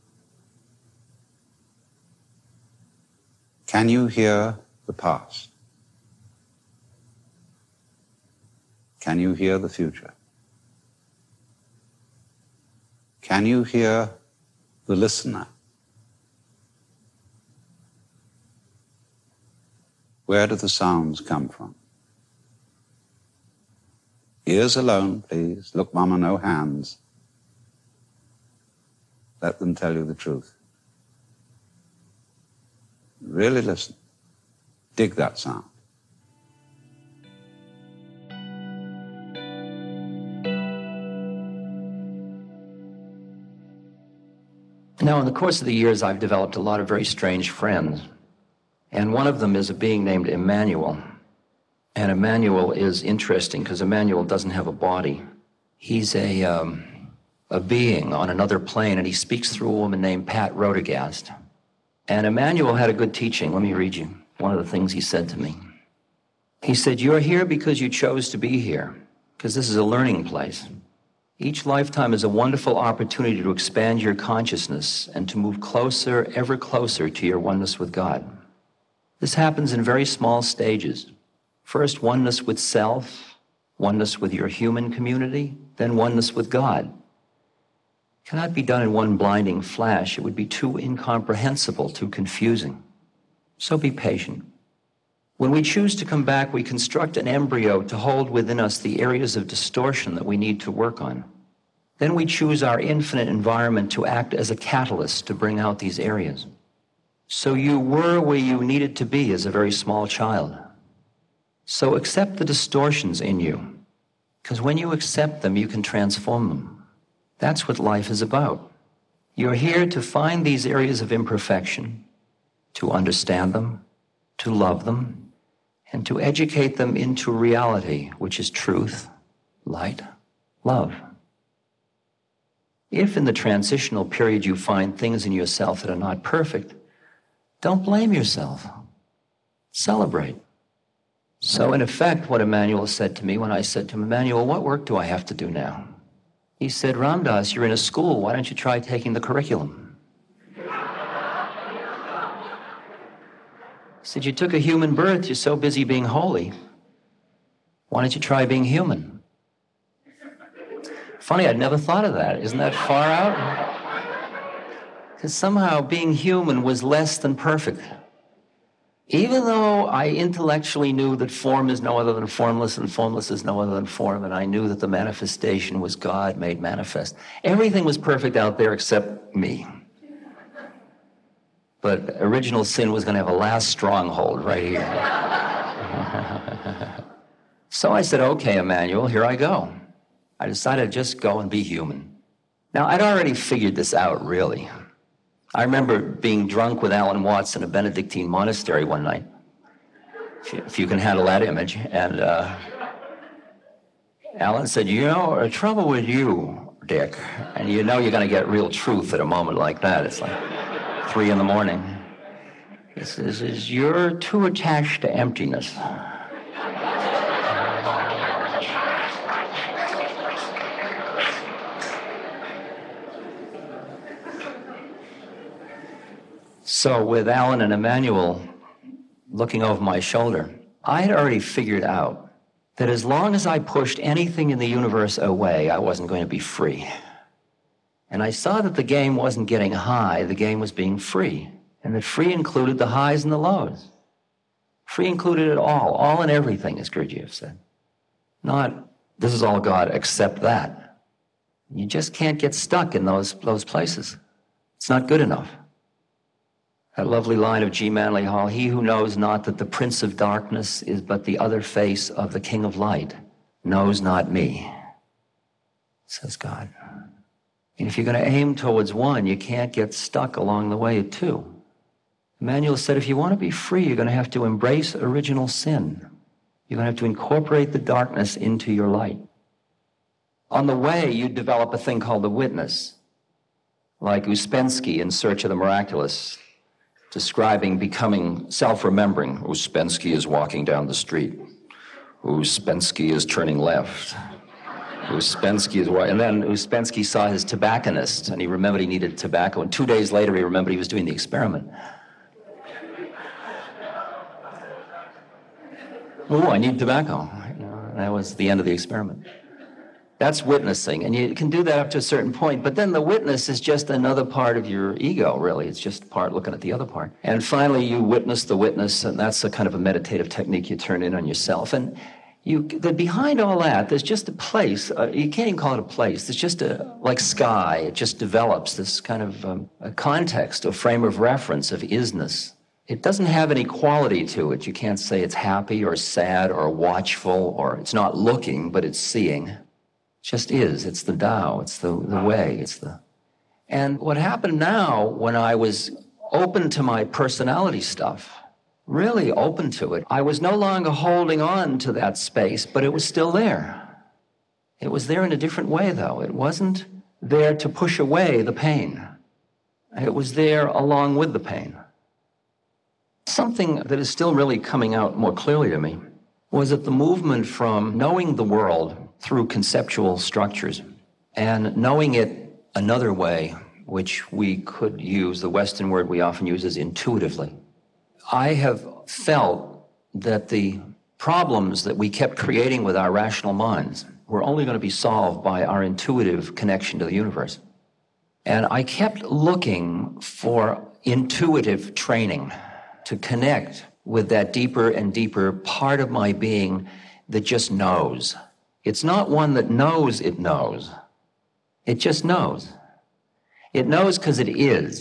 Can you hear the past? Can you hear the future? Can you hear the listener? Where do the sounds come from? Ears alone, please. Look, Mama, no hands. Let them tell you the truth. Really listen. Dig that sound. Now, in the course of the years, I've developed a lot of very strange friends. And one of them is a being named Emmanuel. And Emmanuel is interesting because Emmanuel doesn't have a body. He's a, um, a being on another plane, and he speaks through a woman named Pat Rodegast. And Emmanuel had a good teaching. Let me read you one of the things he said to me. He said, "You're here because you chose to be here, because this is a learning place. Each lifetime is a wonderful opportunity to expand your consciousness and to move closer, ever closer to your oneness with God. This happens in very small stages. First, oneness with self, oneness with your human community, then oneness with God. It cannot be done in one blinding flash. It would be too incomprehensible, too confusing. So be patient. When we choose to come back, we construct an embryo to hold within us the areas of distortion that we need to work on. Then we choose our infinite environment to act as a catalyst to bring out these areas. So you were where you needed to be as a very small child. So accept the distortions in you, because when you accept them, you can transform them. That's what life is about. You're here to find these areas of imperfection, to understand them, to love them, and to educate them into reality, which is truth, light, love. If in the transitional period you find things in yourself that are not perfect, don't blame yourself. Celebrate. So in effect, what Emmanuel said to me when I said to him, Emmanuel, what work do I have to do now? He said, Ram Dass, you're in a school. Why don't you try taking the curriculum? He said, you took a human birth. You're so busy being holy. Why don't you try being human? Funny, I'd never thought of that. Isn't that far out? Because somehow being human was less than perfect. Even though I intellectually knew that form is no other than formless and formless is no other than form, and I knew that the manifestation was God made manifest. Everything was perfect out there except me. But original sin was going to have a last stronghold right here. So I said, okay, Emmanuel, here I go. I decided to just go and be human. Now, I'd already figured this out, really. I remember being drunk with Alan Watts in a Benedictine monastery one night, if you, if you can handle that image. And uh, Alan said, you know, the trouble with you, Dick, and you know you're going to get real truth at a moment like that. It's like three in the morning. He says, is you're too attached to emptiness. So with Alan and Emmanuel looking over my shoulder, I had already figured out that as long as I pushed anything in the universe away, I wasn't going to be free. And I saw that the game wasn't getting high, the game was being free. And that free included the highs and the lows. Free included it all, all and everything, as Gurdjieff said. Not, this is all God, except that. You just can't get stuck in those, those places. It's not good enough. That lovely line of G. Manly Hall, he who knows not that the Prince of Darkness is but the other face of the King of Light knows not me, says God. And if you're going to aim towards one, you can't get stuck along the way at two. Emmanuel said, if you want to be free, you're going to have to embrace original sin. You're going to have to incorporate the darkness into your light. On the way, you develop a thing called the witness, like Ouspensky in Search of the Miraculous, describing becoming self-remembering. Ouspensky is walking down the street. Ouspensky is turning left. Ouspensky is walking. And then Ouspensky saw his tobacconist, and he remembered he needed tobacco. And two days later, he remembered he was doing the experiment. Oh, I need tobacco. You know, that was the end of the experiment. That's witnessing, and you can do that up to a certain point, but then the witness is just another part of your ego, really. It's just part looking at the other part. And finally, you witness the witness, and that's a kind of a meditative technique you turn in on yourself. And you, the, behind all that, there's just a place. Uh, you can't even call it a place. It's just a, like sky. It just develops this kind of um, a context, a frame of reference of isness. It doesn't have any quality to it. You can't say it's happy or sad or watchful, or it's not looking, but it's seeing. Just is. It's the Tao. It's the, the way. It's the... And what happened now when I was open to my personality stuff, really open to it, I was no longer holding on to that space, but it was still there. It was there in a different way, though. It wasn't there to push away the pain. It was there along with the pain. Something that is still really coming out more clearly to me was that the movement from knowing the world through conceptual structures and knowing it another way, which we could use, the Western word we often use is intuitively. I have felt that the problems that we kept creating with our rational minds were only going to be solved by our intuitive connection to the universe. And I kept looking for intuitive training to connect with that deeper and deeper part of my being that just knows. It's not one that knows it knows. It just knows. It knows because it is.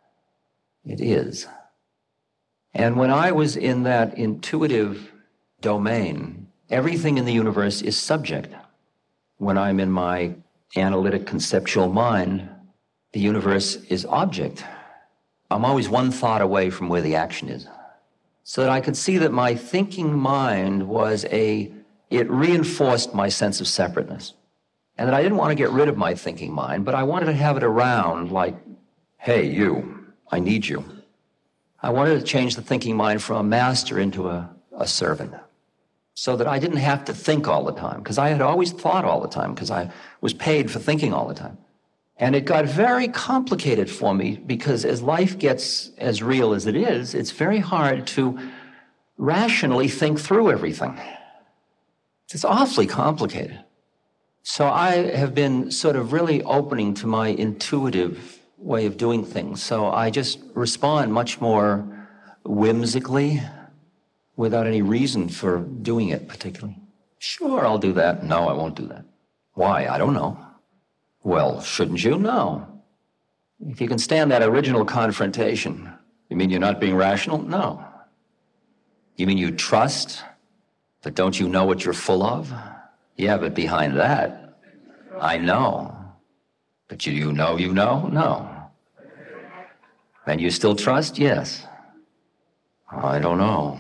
It is. And when I was in that intuitive domain, everything in the universe is subject. When I'm in my analytic conceptual mind, the universe is object. I'm always one thought away from where the action is. So that I could see that my thinking mind was a it reinforced my sense of separateness. And that I didn't want to get rid of my thinking mind, but I wanted to have it around like, hey, you, I need you. I wanted to change the thinking mind from a master into a, a servant, so that I didn't have to think all the time, because I had always thought all the time, because I was paid for thinking all the time. And it got very complicated for me, because as life gets as real as it is, it's very hard to rationally think through everything. It's awfully complicated. So I have been sort of really opening to my intuitive way of doing things. So I just respond much more whimsically, without any reason for doing it particularly. Sure, I'll do that. No, I won't do that. Why? I don't know. Well, shouldn't you? No. If you can stand that original confrontation, you mean you're not being rational? No. You mean you trust, but don't you know what you're full of? Yeah, but behind that, I know. But you, you know you know? No. And you still trust? Yes. I don't know.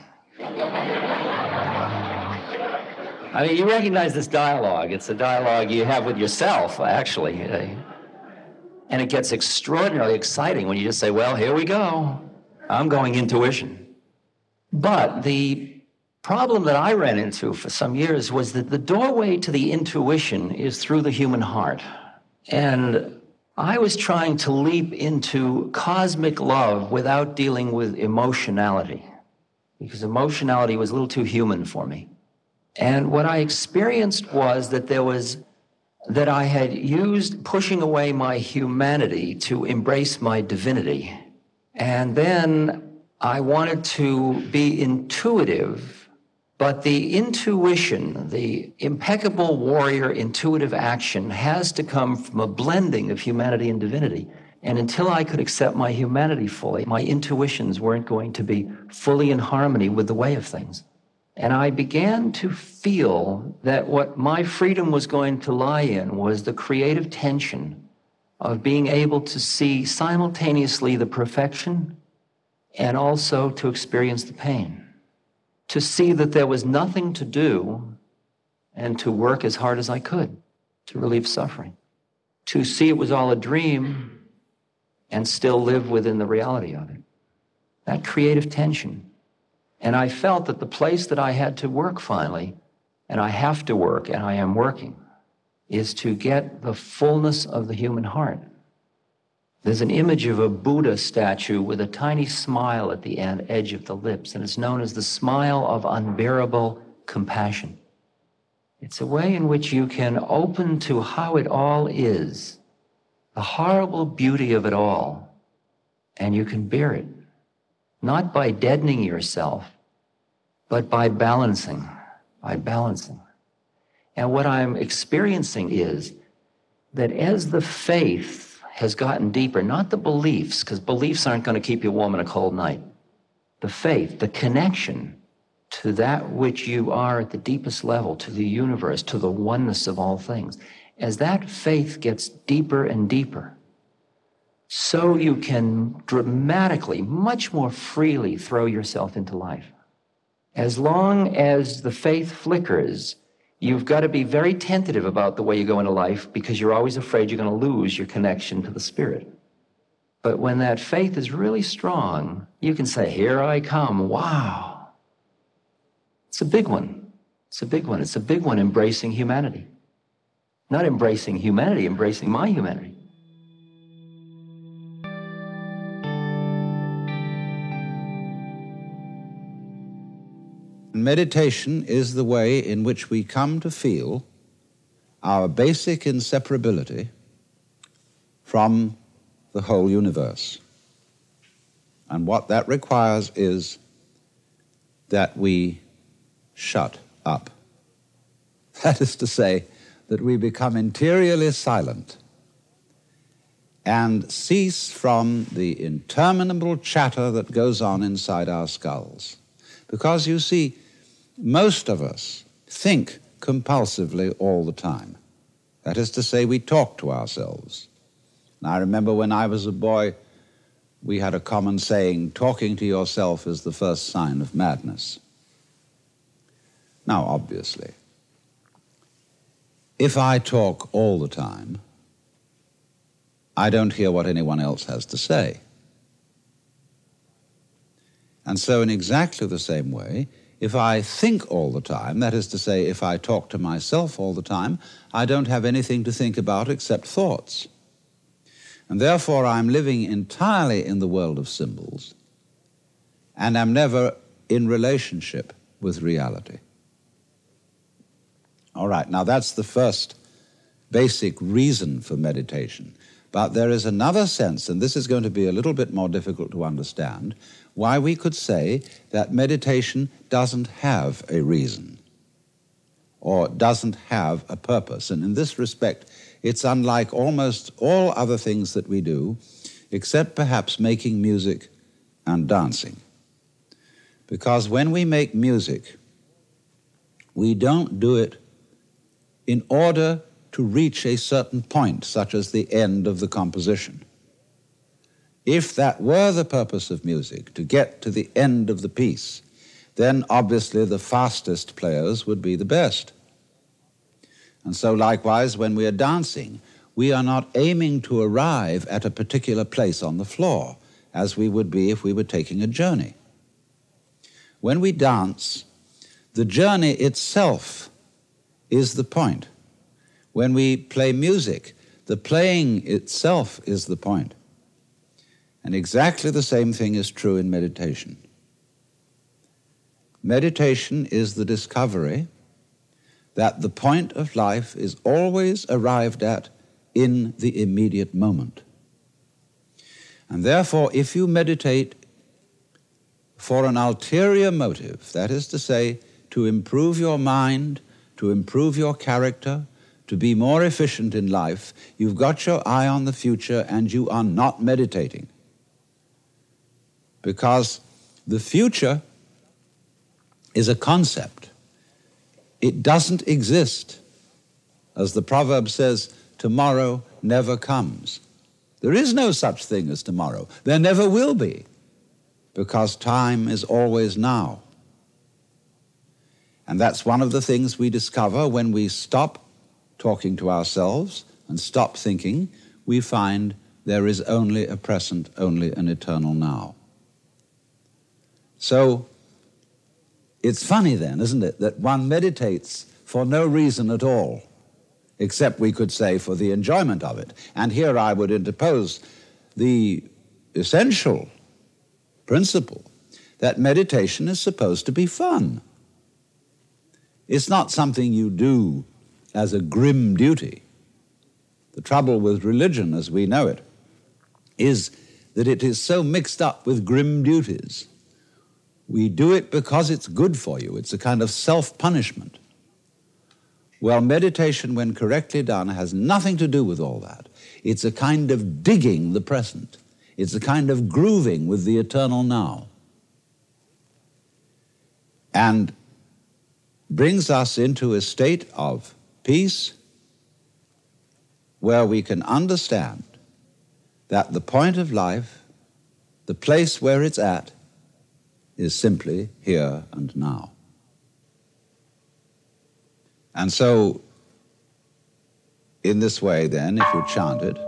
I mean, you recognize this dialogue. It's a dialogue you have with yourself, actually. And it gets extraordinarily exciting when you just say, well, here we go. I'm going intuition. But the problem that I ran into for some years was that the doorway to the intuition is through the human heart. And I was trying to leap into cosmic love without dealing with emotionality, because emotionality was a little too human for me. And what I experienced was that there was, that I had used pushing away my humanity to embrace my divinity. And then I wanted to be intuitive, but the intuition, the impeccable warrior intuitive action has to come from a blending of humanity and divinity. And until I could accept my humanity fully, my intuitions weren't going to be fully in harmony with the way of things. And I began to feel that what my freedom was going to lie in was the creative tension of being able to see simultaneously the perfection and also to experience the pain. To see that there was nothing to do and to work as hard as I could to relieve suffering. To see it was all a dream and still live within the reality of it. That creative tension. And I felt that the place that I had to work finally, and I have to work, and I am working, is to get the fullness of the human heart. There's an image of a Buddha statue with a tiny smile at the end, edge of the lips, and it's known as the smile of unbearable compassion. It's a way in which you can open to how it all is, the horrible beauty of it all, and you can bear it. Not by deadening yourself, but by balancing, by balancing. And what I'm experiencing is that as the faith has gotten deeper, not the beliefs, because beliefs aren't going to keep you warm in a cold night. The faith, the connection to that which you are at the deepest level, to the universe, to the oneness of all things. As that faith gets deeper and deeper, so you can dramatically, much more freely throw yourself into life. As long as the faith flickers, you've got to be very tentative about the way you go into life, because you're always afraid you're going to lose your connection to the spirit. But when that faith is really strong, you can say, here I come, wow. It's a big one. It's a big one. It's a big one embracing humanity. Not embracing humanity, embracing my humanity. Meditation is the way in which we come to feel our basic inseparability from the whole universe. And what that requires is that we shut up. That is to say, that we become interiorly silent and cease from the interminable chatter that goes on inside our skulls. Because, you see, most of us think compulsively all the time. That is to say, we talk to ourselves. And I remember when I was a boy, we had a common saying, talking to yourself is the first sign of madness. Now, obviously, if I talk all the time, I don't hear what anyone else has to say. And so in exactly the same way, if I think all the time, that is to say, if I talk to myself all the time, I don't have anything to think about except thoughts. And therefore I'm living entirely in the world of symbols, and I'm never in relationship with reality. All right, now that's the first basic reason for meditation. But there is another sense, and this is going to be a little bit more difficult to understand, why we could say that meditation doesn't have a reason or doesn't have a purpose. And in this respect, it's unlike almost all other things that we do, except perhaps making music and dancing. Because when we make music, we don't do it in order to reach a certain point, such as the end of the composition. If that were the purpose of music, to get to the end of the piece, then obviously the fastest players would be the best. And so likewise, when we are dancing, we are not aiming to arrive at a particular place on the floor, as we would be if we were taking a journey. When we dance, the journey itself is the point. When we play music, the playing itself is the point. And exactly the same thing is true in meditation. Meditation is the discovery that the point of life is always arrived at in the immediate moment. And therefore, if you meditate for an ulterior motive, that is to say, to improve your mind, to improve your character, to be more efficient in life, you've got your eye on the future and you are not meditating. Because the future is a concept. It doesn't exist. As the proverb says, tomorrow never comes. There is no such thing as tomorrow. There never will be, because time is always now. And that's one of the things we discover when we stop talking to ourselves and stop thinking. We find there is only a present, only an eternal now. So it's funny then, isn't it, that one meditates for no reason at all, except we could say for the enjoyment of it. And here I would interpose the essential principle that meditation is supposed to be fun. It's not something you do as a grim duty. The trouble with religion, as we know it, is that it is so mixed up with grim duties. We do it because it's good for you. It's a kind of self-punishment. Well, meditation, when correctly done, has nothing to do with all that. It's a kind of digging the present. It's a kind of grooving with the eternal now. And brings us into a state of peace where we can understand that the point of life, the place where it's at, is simply here and now. And so, in this way then, if you chant it,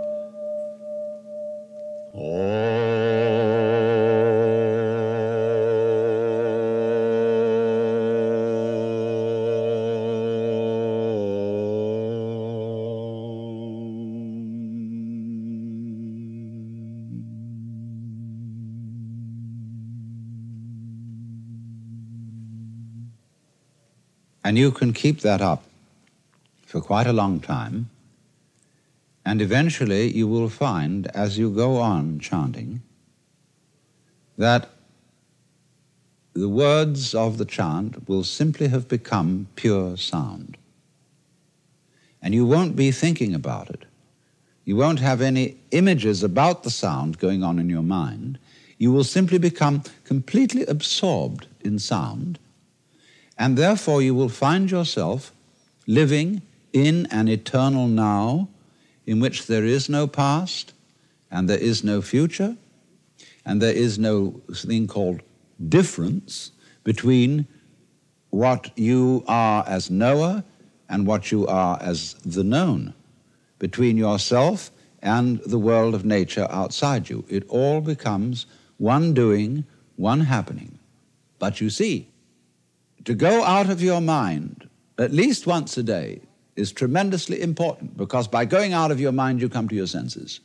and you can keep that up for quite a long time, and eventually you will find, as you go on chanting, that the words of the chant will simply have become pure sound. And you won't be thinking about it. You won't have any images about the sound going on in your mind. You will simply become completely absorbed in sound, and therefore you will find yourself living in an eternal now in which there is no past and there is no future and there is no thing called difference between what you are as knower and what you are as the known, between yourself and the world of nature outside you. It all becomes one doing, one happening. But you see, to go out of your mind at least once a day is tremendously important, because by going out of your mind, you come to your senses.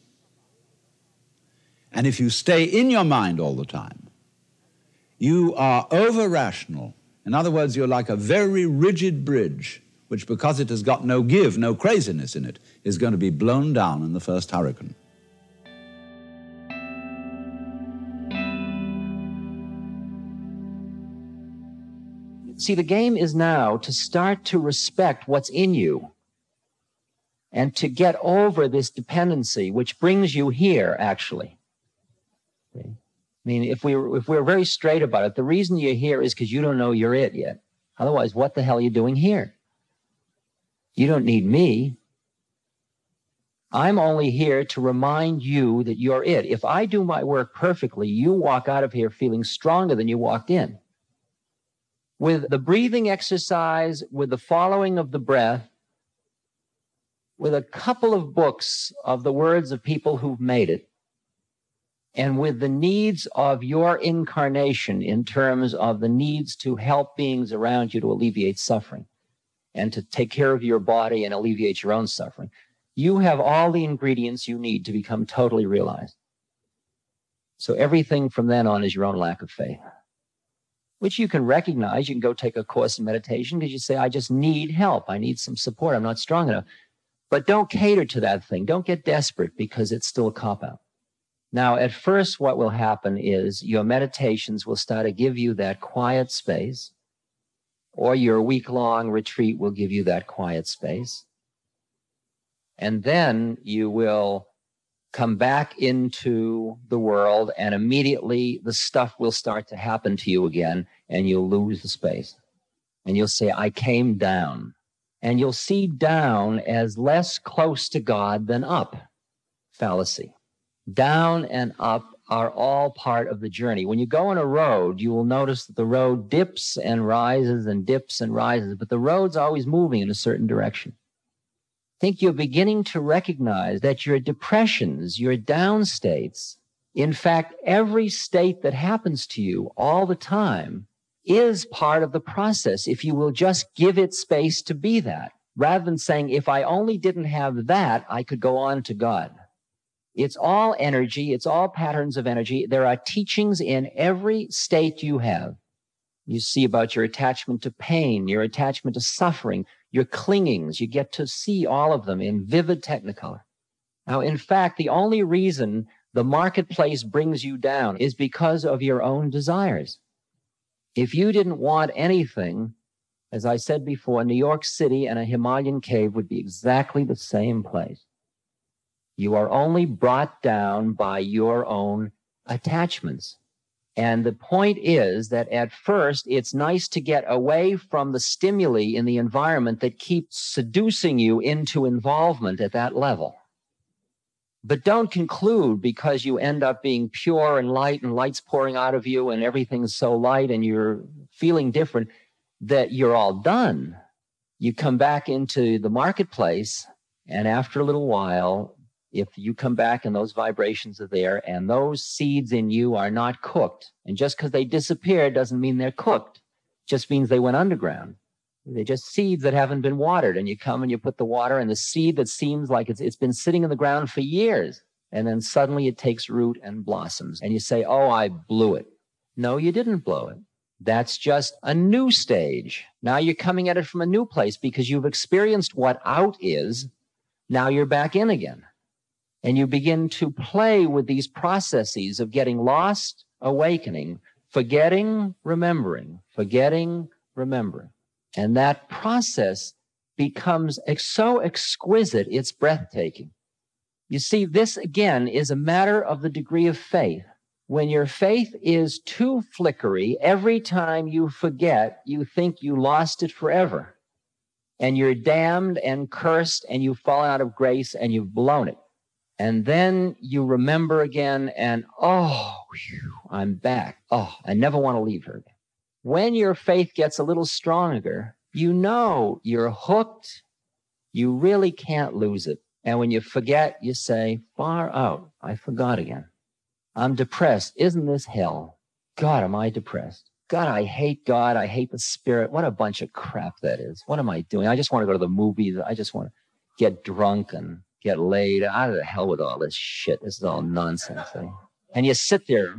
And if you stay in your mind all the time, you are over-rational. In other words, you're like a very rigid bridge, which, because it has got no give, no craziness in it, is going to be blown down in the first hurricane. See, the game is now to start to respect what's in you and to get over this dependency, which brings you here, actually. Okay? I mean, if we were, if we're very straight about it, the reason you're here is because you don't know you're it yet. Otherwise, what the hell are you doing here? You don't need me. I'm only here to remind you that you're it. If I do my work perfectly, you walk out of here feeling stronger than you walked in. With the breathing exercise, with the following of the breath, with a couple of books of the words of people who've made it, and with the needs of your incarnation in terms of the needs to help beings around you to alleviate suffering and to take care of your body and alleviate your own suffering, you have all the ingredients you need to become totally realized. So everything from then on is your own lack of faith, which you can recognize. You can go take a course in meditation because you say, I just need help. I need some support. I'm not strong enough. But don't cater to that thing. Don't get desperate, because it's still a cop-out. Now, at first, what will happen is your meditations will start to give you that quiet space, or your week-long retreat will give you that quiet space. And then you will come back into the world, and immediately the stuff will start to happen to you again, and you'll lose the space. And you'll say, I came down. And you'll see down as less close to God than up. Fallacy. Down and up are all part of the journey. When you go on a road, you will notice that the road dips and rises and dips and rises, but the road's always moving in a certain direction. I think you're beginning to recognize that your depressions, your down states, in fact, every state that happens to you all the time is part of the process, if you will just give it space to be that, rather than saying, if I only didn't have that, I could go on to God. It's all energy. It's all patterns of energy. There are teachings in every state you have. You see about your attachment to pain, your attachment to suffering, your clingings. You get to see all of them in vivid technicolor. Now, in fact, the only reason the marketplace brings you down is because of your own desires. If you didn't want anything, as I said before, New York City and a Himalayan cave would be exactly the same place. You are only brought down by your own attachments. And the point is that at first, it's nice to get away from the stimuli in the environment that keep seducing you into involvement at that level. But don't conclude because you end up being pure and light and light's pouring out of you and everything's so light and you're feeling different that you're all done. You come back into the marketplace, and after a little while, if you come back and those vibrations are there and those seeds in you are not cooked, and just because they disappeared doesn't mean they're cooked, it just means they went underground. They're just seeds that haven't been watered, and you come and you put the water, and the seed that seems like it's, it's been sitting in the ground for years, and then suddenly it takes root and blossoms, and you say, oh, I blew it. No, you didn't blow it. That's just a new stage. Now you're coming at it from a new place because you've experienced what out is. Now you're back in again. And you begin to play with these processes of getting lost, awakening, forgetting, remembering, forgetting, remembering. And that process becomes ex- so exquisite, it's breathtaking. You see, this again is a matter of the degree of faith. When your faith is too flickery, every time you forget, you think you lost it forever. And you're damned and cursed, and you've fallen out of grace, and you've blown it. And then you remember again, and oh, whew, I'm back. Oh, I never want to leave her again. When your faith gets a little stronger, you know you're hooked. You really can't lose it. And when you forget, you say, far out, I forgot again. I'm depressed. Isn't this hell? God, am I depressed? God, I hate God. I hate the spirit. What a bunch of crap that is. What am I doing? I just want to go to the movies. I just want to get drunk and get laid. Out of the hell with all this shit. This is all nonsense. Eh? And you sit there.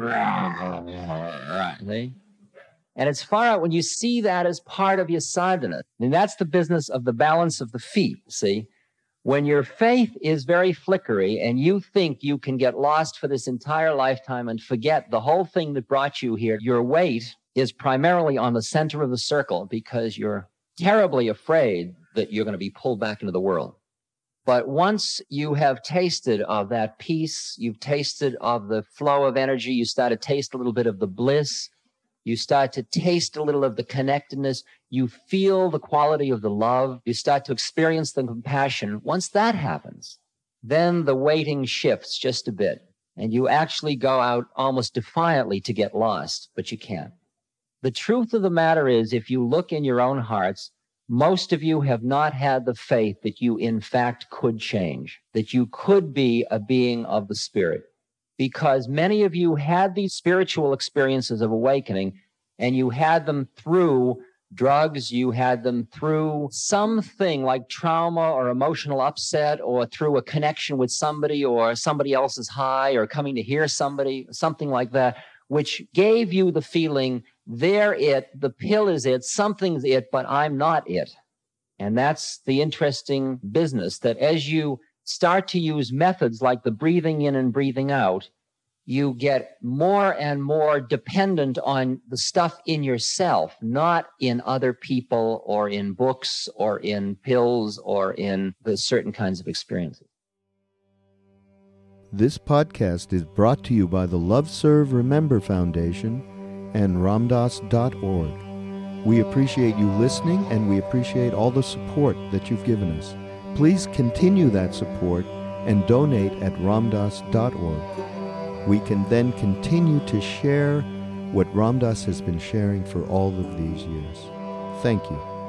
See? And it's far out when you see that as part of your sadhana. And that's the business of the balance of the feet, see? When your faith is very flickery and you think you can get lost for this entire lifetime and forget the whole thing that brought you here, your weight is primarily on the center of the circle because you're terribly afraid that you're going to be pulled back into the world. But once you have tasted of that peace, you've tasted of the flow of energy, you start to taste a little bit of the bliss, you start to taste a little of the connectedness, you feel the quality of the love, you start to experience the compassion. Once that happens, then the weighting shifts just a bit, and you actually go out almost defiantly to get lost, but you can't. The truth of the matter is, if you look in your own hearts, most of you have not had the faith that you, in fact, could change, that you could be a being of the spirit. Because many of you had these spiritual experiences of awakening, and you had them through drugs, you had them through something like trauma or emotional upset, or through a connection with somebody or somebody else's high, or coming to hear somebody, something like that, which gave you the feeling, they're it, the pill is it, something's it, but I'm not it. And that's the interesting business, that as you start to use methods like the breathing in and breathing out, you get more and more dependent on the stuff in yourself, not in other people or in books or in pills or in the certain kinds of experiences. This podcast is brought to you by the Love Serve Remember Foundation and ramdas dot org. We appreciate you listening, and we appreciate all the support that you've given us. Please continue that support and donate at ramdas dot org. We can then continue to share what Ram Dass has been sharing for all of these years. Thank you.